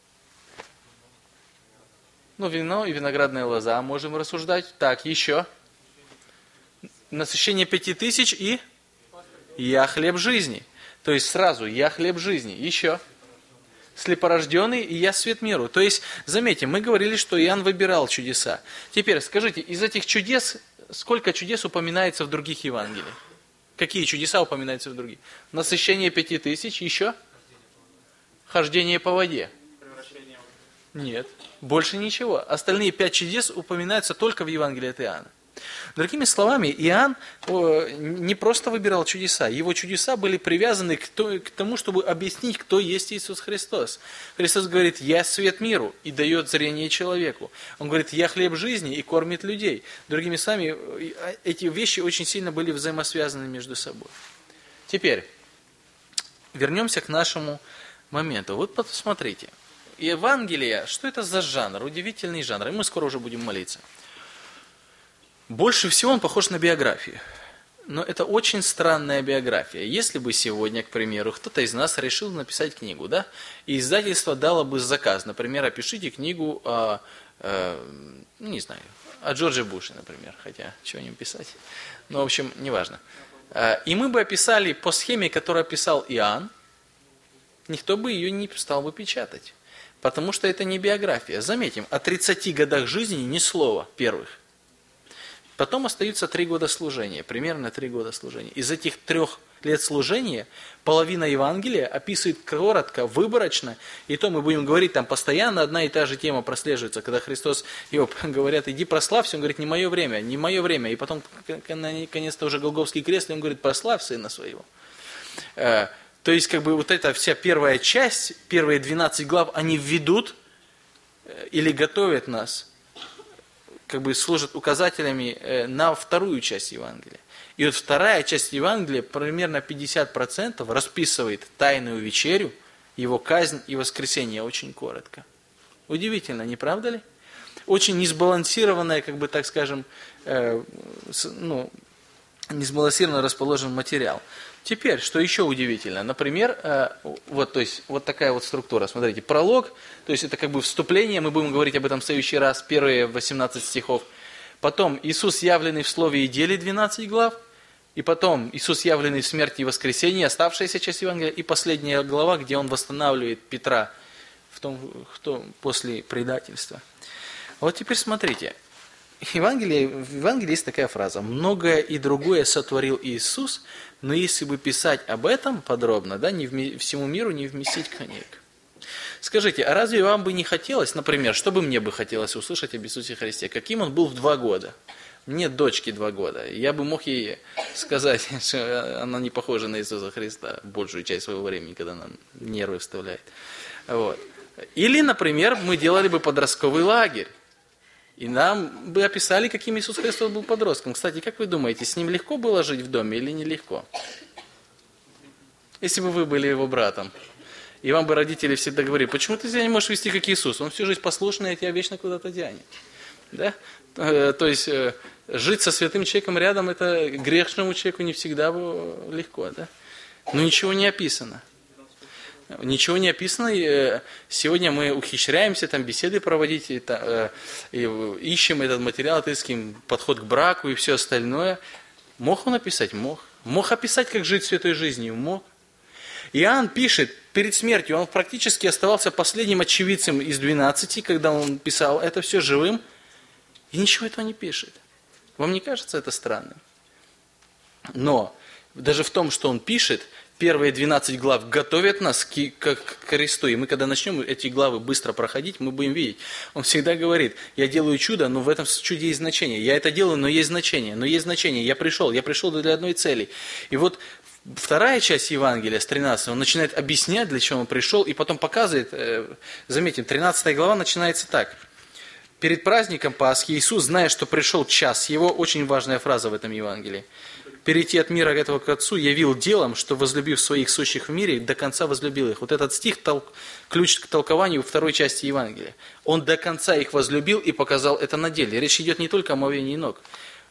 Ну, вино и виноградная лоза, можем рассуждать. Так, еще. Насыщение 5000 и «Я хлеб жизни». То есть сразу «Я хлеб жизни». Еще. Слепорожденный и «Я свет миру». То есть, заметьте, мы говорили, что Иоанн выбирал чудеса. Теперь скажите, из этих чудес, сколько чудес упоминается в других Евангелиях? Какие чудеса упоминаются в других? Насыщение 5000, еще? Хождение по воде. Нет, больше ничего. Остальные 5 чудес упоминаются только в Евангелии от Иоанна. Другими словами, Иоанн не просто выбирал чудеса. Его чудеса были привязаны к тому, чтобы объяснить, кто есть Иисус Христос. Христос говорит: «Я свет миру» и дает зрение человеку. Он говорит: «Я хлеб жизни» и кормит людей. Другими словами, эти вещи очень сильно были взаимосвязаны между собой. Теперь, вернемся к нашему моменту. Вот посмотрите. Евангелие, что это за жанр? Удивительный жанр. И мы скоро уже будем молиться. Больше всего он похож на биографию. Но это очень странная биография. Если бы сегодня, к примеру, кто-то из нас решил написать книгу, да, и издательство дало бы заказ, например, опишите книгу о Джордже Буше, например, хотя, чего не писать. Ну, в общем, неважно. И мы бы описали по схеме, которую описал Иоанн, никто бы ее не стал бы печатать. Потому что это не биография. Заметим, о 30 годах жизни ни слова первых. Потом остаются 3 года служения, примерно 3 года служения. Из этих 3 лет служения половина Евангелия описывает коротко, выборочно, и то мы будем говорить, там постоянно одна и та же тема прослеживается, когда Христос, его говорят: «Иди прославься», он говорит: «Не мое время, не мое время», и потом, наконец-то, уже Голгофский крест, и он говорит: «Прославь Сына Своего». То есть, как бы вот эта вся первая часть, первые 12 глав, они ведут или готовят нас, как бы служат указателями на вторую часть Евангелия. И вот вторая часть Евангелия, примерно 50%, расписывает тайную вечерю, его казнь и воскресение очень коротко. Удивительно, не правда ли? Очень несбалансированная, как бы так скажем, несбалансированно расположен материал. Теперь, что еще удивительно, например, вот такая вот структура. Смотрите, пролог, то есть это как бы вступление, мы будем говорить об этом в следующий раз, первые 18 стихов. Потом Иисус, явленный в Слове и Деле, 12 глав. И потом Иисус, явленный в смерти и воскресении, оставшаяся часть Евангелия. И последняя глава, где Он восстанавливает Петра после предательства. Вот теперь смотрите. В Евангелии есть такая фраза: «Многое и другое сотворил Иисус, но если бы писать об этом подробно, да, всему миру не вместить книг». Скажите, а разве вам бы не хотелось, например, что бы мне бы хотелось услышать об Иисусе Христе? Каким Он был в 2 года? Мне дочке 2 года. Я бы мог ей сказать, что она не похожа на Иисуса Христа большую часть своего времени, когда она нервы вставляет. Вот. Или, например, мы делали бы подростковый лагерь. И нам бы описали, каким Иисус Христос был подростком. Кстати, как вы думаете, с ним легко было жить в доме или нелегко? Если бы вы были его братом, и вам бы родители всегда говорили: почему ты себя не можешь вести как Иисус? Он всю жизнь послушный, а тебя вечно куда-то тянет. Да? То есть, жить со святым человеком рядом, это грешному человеку не всегда легко. Да? Но ничего не описано. Ничего не описано. Сегодня мы ухищряемся там беседы проводить, и ищем этот материал, отыскиваем подход к браку и все остальное. Мог он описать? Мог. Мог описать, как жить святой жизнью? Мог. Иоанн пишет перед смертью, он практически оставался последним очевидцем из 12, когда он писал это все живым, и ничего этого не пишет. Вам не кажется это странным? Но даже в том, что он пишет, первые 12 глав готовят нас к Христу. И мы, когда начнем эти главы быстро проходить, мы будем видеть. Он всегда говорит: я делаю чудо, но в этом чуде есть значение. Я это делаю, но есть значение. Но есть значение. Я пришел для одной цели. И вот вторая часть Евангелия с 13, он начинает объяснять, для чего он пришел, и потом показывает, заметим, 13 глава начинается так. Перед праздником Пасхи Иисус, зная, что пришел час его, очень важная фраза в этом Евангелии, перейти от мира этого к Отцу, явил делом, что, возлюбив своих сущих в мире, до конца возлюбил их. Вот этот стих – ключ к толкованию второй части Евангелия. Он до конца их возлюбил и показал это на деле. Речь идет не только о омовении ног.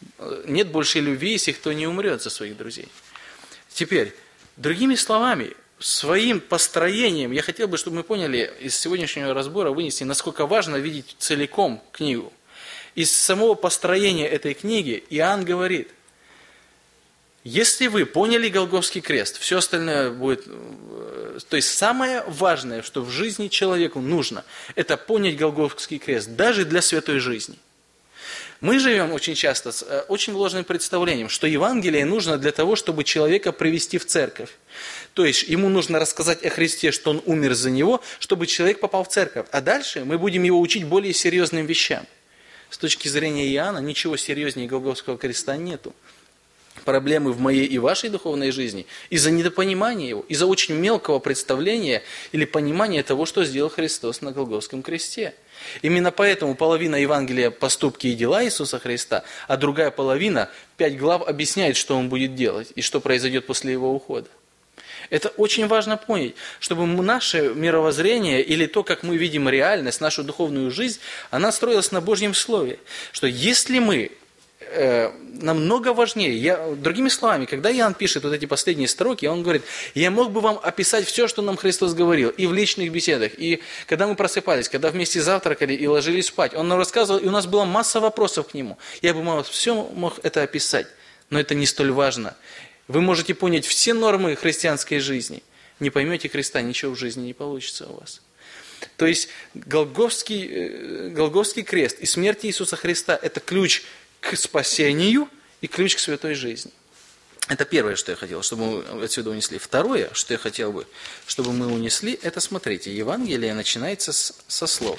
Нет большей любви, если кто не умрет за своих друзей. Теперь, другими словами, своим построением, я хотел бы, чтобы мы поняли из сегодняшнего разбора, вынести, насколько важно видеть целиком книгу. Из самого построения этой книги Иоанн говорит, если вы поняли Голгофский крест, все остальное будет... То есть самое важное, что в жизни человеку нужно, это понять Голгофский крест, даже для святой жизни. Мы живем очень часто с очень ложным представлением, что Евангелие нужно для того, чтобы человека привести в церковь. То есть ему нужно рассказать о Христе, что Он умер за него, чтобы человек попал в церковь. А дальше мы будем его учить более серьезным вещам. С точки зрения Иоанна ничего серьезнее Голгофского креста нету. Проблемы в моей и вашей духовной жизни из-за недопонимания его, из-за очень мелкого представления или понимания того, что сделал Христос на Голгофском кресте. Именно поэтому половина Евангелия – поступки и дела Иисуса Христа, а другая половина, 5 глав, объясняет, что Он будет делать и что произойдет после Его ухода. Это очень важно понять, чтобы наше мировоззрение или то, как мы видим реальность, нашу духовную жизнь, она строилась на Божьем Слове. Что если мы, намного важнее, другими словами, когда Иоанн пишет вот эти последние строки, он говорит, я мог бы вам описать все, что нам Христос говорил, и в личных беседах, и когда мы просыпались, когда вместе завтракали и ложились спать. Он нам рассказывал, и у нас была масса вопросов к Нему. Я бы все мог это описать, но это не столь важно. Вы можете понять все нормы христианской жизни. Не поймете Христа, ничего в жизни не получится у вас. То есть Голгофский крест и смерть Иисуса Христа – это ключ к спасению и ключ к святой жизни. Это первое, что я хотел, чтобы мы отсюда унесли. Второе, что я хотел бы, чтобы мы унесли, это, смотрите, Евангелие начинается со слов.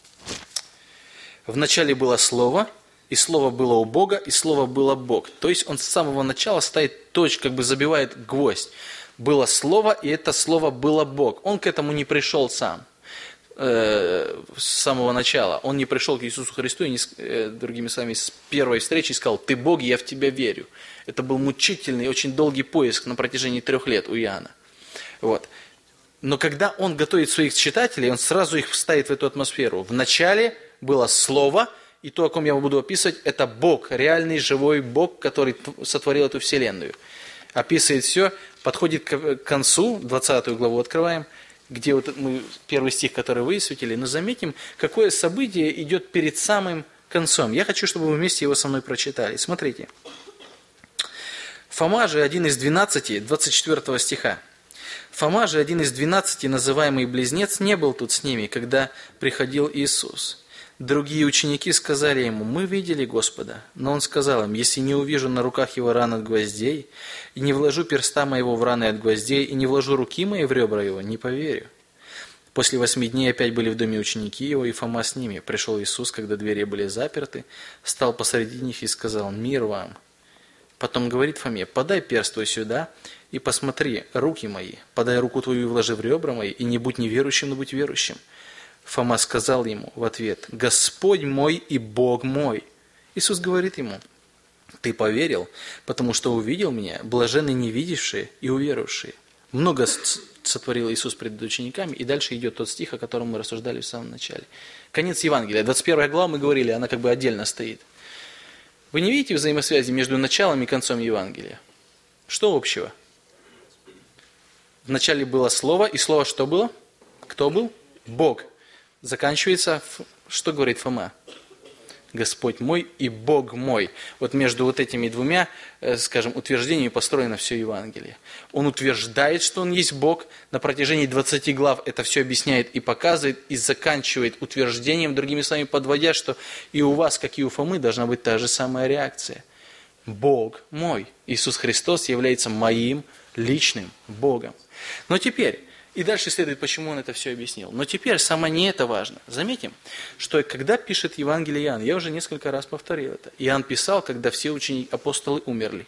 Вначале было Слово, и Слово было у Бога, и Слово было Бог. То есть он с самого начала ставит точку, как бы забивает гвоздь. Было Слово, и это Слово было Бог. Он к этому не пришел сам. С самого начала. Он не пришел к Иисусу Христу и, другими словами, с первой встречи сказал, ты Бог, я в тебя верю. Это был мучительный, очень долгий поиск на протяжении 3 лет у Иоанна. Вот. Но когда он готовит своих читателей, он сразу их ставит в эту атмосферу. Вначале было Слово, и то, о ком я буду описывать, это Бог, реальный, живой Бог, который сотворил эту вселенную. Описывает все, подходит к концу, 20 главу открываем, где вот мы первый стих, который высветили, но заметим, какое событие идет перед самым концом. Я хочу, чтобы вы вместе его со мной прочитали. Смотрите. Фома же, один из 12, 24 стиха. Фома же, один из 12, называемый Близнец, не был тут с ними, когда приходил Иисус. Другие ученики сказали ему, мы видели Господа. Но он сказал им, если не увижу на руках его ран от гвоздей, и не вложу перста моего в раны от гвоздей, и не вложу руки мои в ребра его, не поверю. После 8 дней опять были в доме ученики его, и Фома с ними. Пришел Иисус, когда двери были заперты, стал посреди них и сказал, мир вам. Потом говорит Фоме, подай перст твой сюда, и посмотри, руки мои, подай руку твою и вложи в ребра мои, и не будь неверующим, но будь верующим. Фома сказал ему в ответ, «Господь мой и Бог мой». Иисус говорит ему, «Ты поверил, потому что увидел меня, блаженны невидевшие и уверовавшие». Много сотворил Иисус перед учениками, и дальше идет тот стих, о котором мы рассуждали в самом начале. Конец Евангелия, 21 глава, мы говорили, она как бы отдельно стоит. Вы не видите взаимосвязи между началом и концом Евангелия? Что общего? Вначале было Слово, и Слово что было? Кто был? Бог. Заканчивается, что говорит Фома? Господь мой и Бог мой. Вот между вот этими двумя, скажем, утверждениями построено все Евангелие. Он утверждает, что Он есть Бог. На протяжении 20 глав это все объясняет и показывает, и заканчивает утверждением, другими словами, подводя, что и у вас, как и у Фомы, должна быть та же самая реакция. Бог мой. Иисус Христос является моим личным Богом. Но теперь... И дальше следует, почему он это все объяснил. Но теперь самое не это важно. Заметим, что когда пишет Евангелие Иоанн, я уже несколько раз повторил это. Иоанн писал, когда все ученики, апостолы умерли.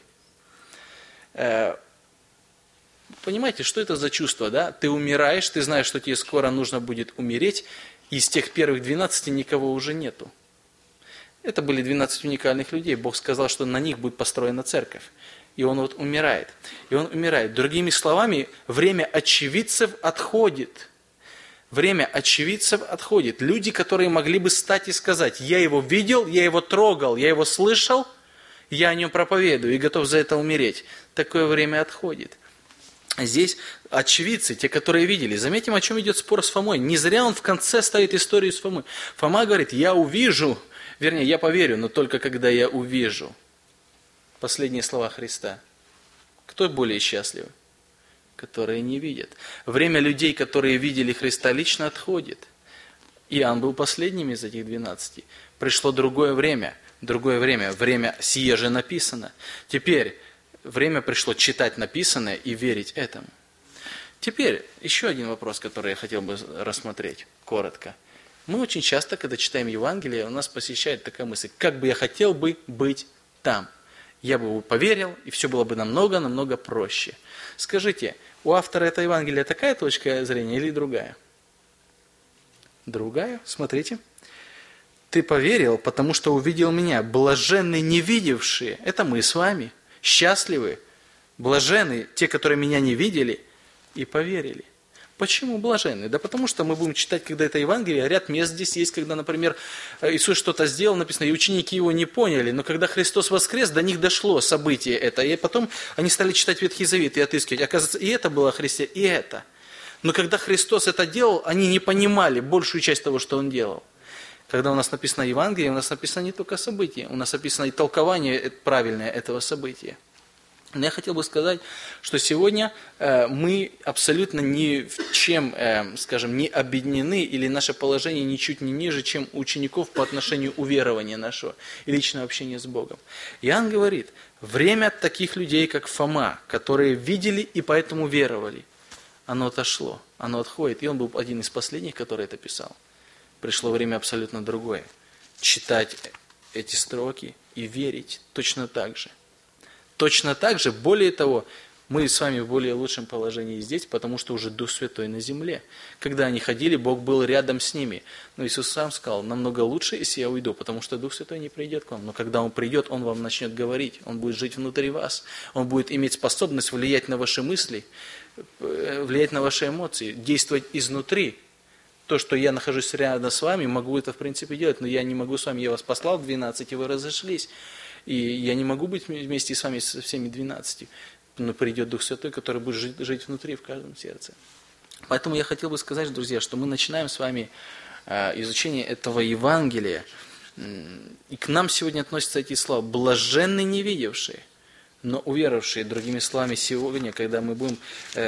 Понимаете, что это за чувство, да? Ты умираешь, ты знаешь, что тебе скоро нужно будет умереть, и из тех первых 12 никого уже нету. Это были 12 уникальных людей. Бог сказал, что на них будет построена церковь. И он вот умирает. И он умирает. Другими словами, время очевидцев отходит. Время очевидцев отходит. Люди, которые могли бы стать и сказать, я его видел, я его трогал, я его слышал, я о нем проповедую и готов за это умереть. Такое время отходит. Здесь очевидцы, те, которые видели. Заметим, о чем идет спор с Фомой. Не зря он в конце ставит историю с Фомой. Фома говорит, я увижу, вернее, я поверю, но только когда я увижу. Последние слова Христа. Кто более счастлив? Которые не видят. Время людей, которые видели Христа лично, отходит. Иоанн был последним из этих 12. Пришло другое время. Время сие же написано. Теперь время пришло читать написанное и верить этому. Теперь еще один вопрос, который я хотел бы рассмотреть коротко. Мы очень часто, когда читаем Евангелие, у нас посещает такая мысль, как бы я хотел бы быть там. Я бы поверил, и все было бы намного проще. Скажите, у автора этого Евангелия такая точка зрения или другая? Другая? Смотрите. Ты поверил, потому что увидел меня. Блаженны не видевшие. Это мы с вами. Счастливы. Блаженны те, которые меня не видели и поверили. Почему блаженны? Да потому что мы будем читать, когда это Евангелие, ряд мест здесь есть, когда, например, Иисус что-то сделал, написано, и ученики его не поняли, но когда Христос воскрес, до них дошло событие это, и потом они стали читать Ветхий Завет и отыскивать. Оказывается, и это было о Христе, и это. Но когда Христос это делал, они не понимали большую часть того, что Он делал. Когда у нас написано Евангелие, у нас написано не только событие, у нас написано и толкование правильное этого события. Но я хотел бы сказать, что сегодня мы абсолютно ни в чем, скажем, не обеднены, или наше положение ничуть не ниже, чем у учеников по отношению уверования нашего и личного общения с Богом. Иоанн говорит, время таких людей, как Фома, которые видели и поэтому веровали, оно отошло, оно отходит. И он был один из последних, который это писал. Пришло время абсолютно другое. Читать эти строки и верить точно так же. Точно так же, более того, мы с вами в более лучшем положении здесь, потому что уже Дух Святой на земле. Когда они ходили, Бог был рядом с ними. Но Иисус сам сказал, намного лучше, если я уйду, потому что Дух Святой не придет к вам. Но когда Он придет, Он вам начнет говорить, Он будет жить внутри вас. Он будет иметь способность влиять на ваши мысли, влиять на ваши эмоции, действовать изнутри. То, что я нахожусь рядом с вами, могу это в принципе делать, но я не могу с вами, я вас послал 12, и вы разошлись. И я не могу быть вместе с вами со всеми 12. Но придет Дух Святой, который будет жить внутри, в каждом сердце. Поэтому я хотел бы сказать, друзья, что мы начинаем с вами изучение этого Евангелия. И к нам сегодня относятся эти слова. Блаженны не видевшие, но уверовавшие. Другими словами, сегодня, когда мы будем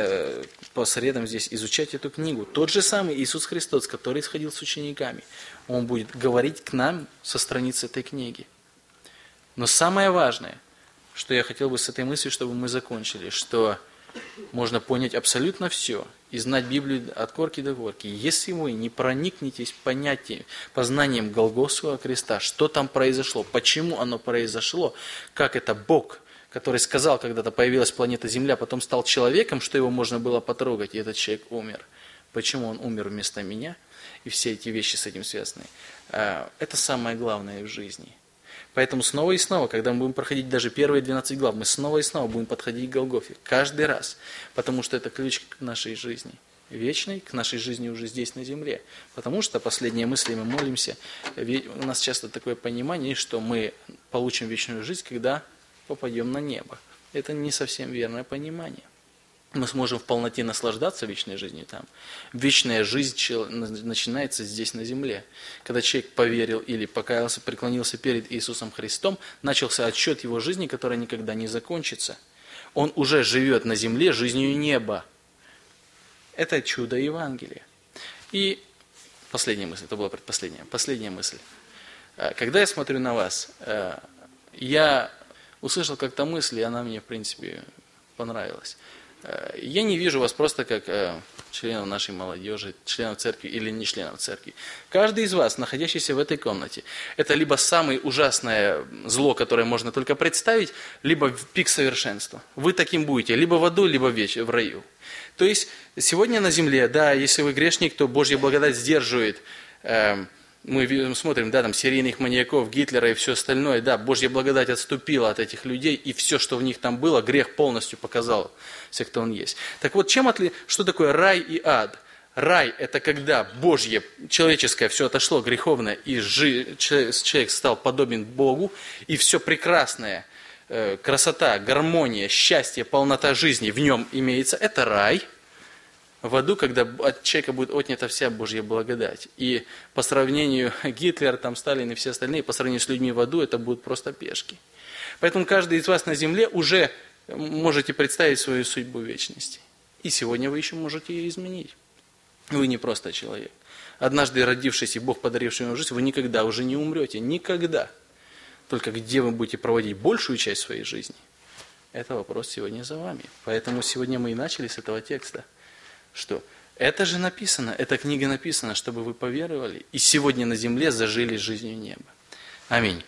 по средам здесь изучать эту книгу, тот же самый Иисус Христос, который исходил с учениками, Он будет говорить к нам со страниц этой книги. Но самое важное, что я хотел бы с этой мыслью, чтобы мы закончили, что можно понять абсолютно все и знать Библию от корки до корки. Если вы не проникнетесь понятием, познанием Голгофского креста, что там произошло, почему оно произошло, как это Бог, который сказал, когда-то появилась планета Земля, потом стал человеком, что его можно было потрогать, и этот человек умер. Почему он умер вместо меня, и все эти вещи с этим связаны. Это самое главное в жизни. Поэтому снова и снова, когда мы будем проходить даже первые 12 глав, мы снова и снова будем подходить к Голгофе. Каждый раз. Потому что это ключ к нашей жизни. Вечной, к нашей жизни уже здесь на земле. Потому что, последние мысли, мы молимся. У нас часто такое понимание, что мы получим вечную жизнь, когда попадем на небо. Это не совсем верное понимание. Мы сможем в полноте наслаждаться вечной жизнью там. Вечная жизнь начинается здесь на земле. Когда человек поверил или покаялся, преклонился перед Иисусом Христом, начался отсчет его жизни, которая никогда не закончится. Он уже живет на земле жизнью неба. Это чудо Евангелия. И последняя мысль, это была предпоследняя. Последняя мысль. Когда я смотрю на вас, я услышал как-то мысль, и она мне, в принципе, понравилась. Я не вижу вас просто как членов нашей молодежи, членов церкви или не членов церкви. Каждый из вас, находящийся в этой комнате, это либо самое ужасное зло, которое можно только представить, либо пик совершенства. Вы таким будете, либо в аду, либо в раю. То есть, сегодня на земле, да, если вы грешник, то Божья благодать сдерживает. Мы смотрим, да, там серийных маньяков, Гитлера и все остальное, да, Божья благодать отступила от этих людей, и все, что в них там было, грех полностью показал всех, кто он есть. Так вот, что такое рай и ад? Рай – это когда Божье, человеческое все отошло, греховное, и человек стал подобен Богу, и все прекрасное, красота, гармония, счастье, полнота жизни в нем имеется, это рай. В аду, когда от человека будет отнята вся Божья благодать. И по сравнению Гитлер, там, Сталин и все остальные, по сравнению с людьми в аду, это будут просто пешки. Поэтому каждый из вас на земле уже можете представить свою судьбу вечности. И сегодня вы еще можете ее изменить. Вы не просто человек. Однажды родившись и Бог подаривший вам жизнь, вы никогда уже не умрете. Никогда. Только где вы будете проводить большую часть своей жизни, это вопрос сегодня за вами. Поэтому сегодня мы и начали с этого текста. Что? Это же написано, эта книга написана, чтобы вы поверовали и сегодня на земле зажили жизнью неба. Аминь.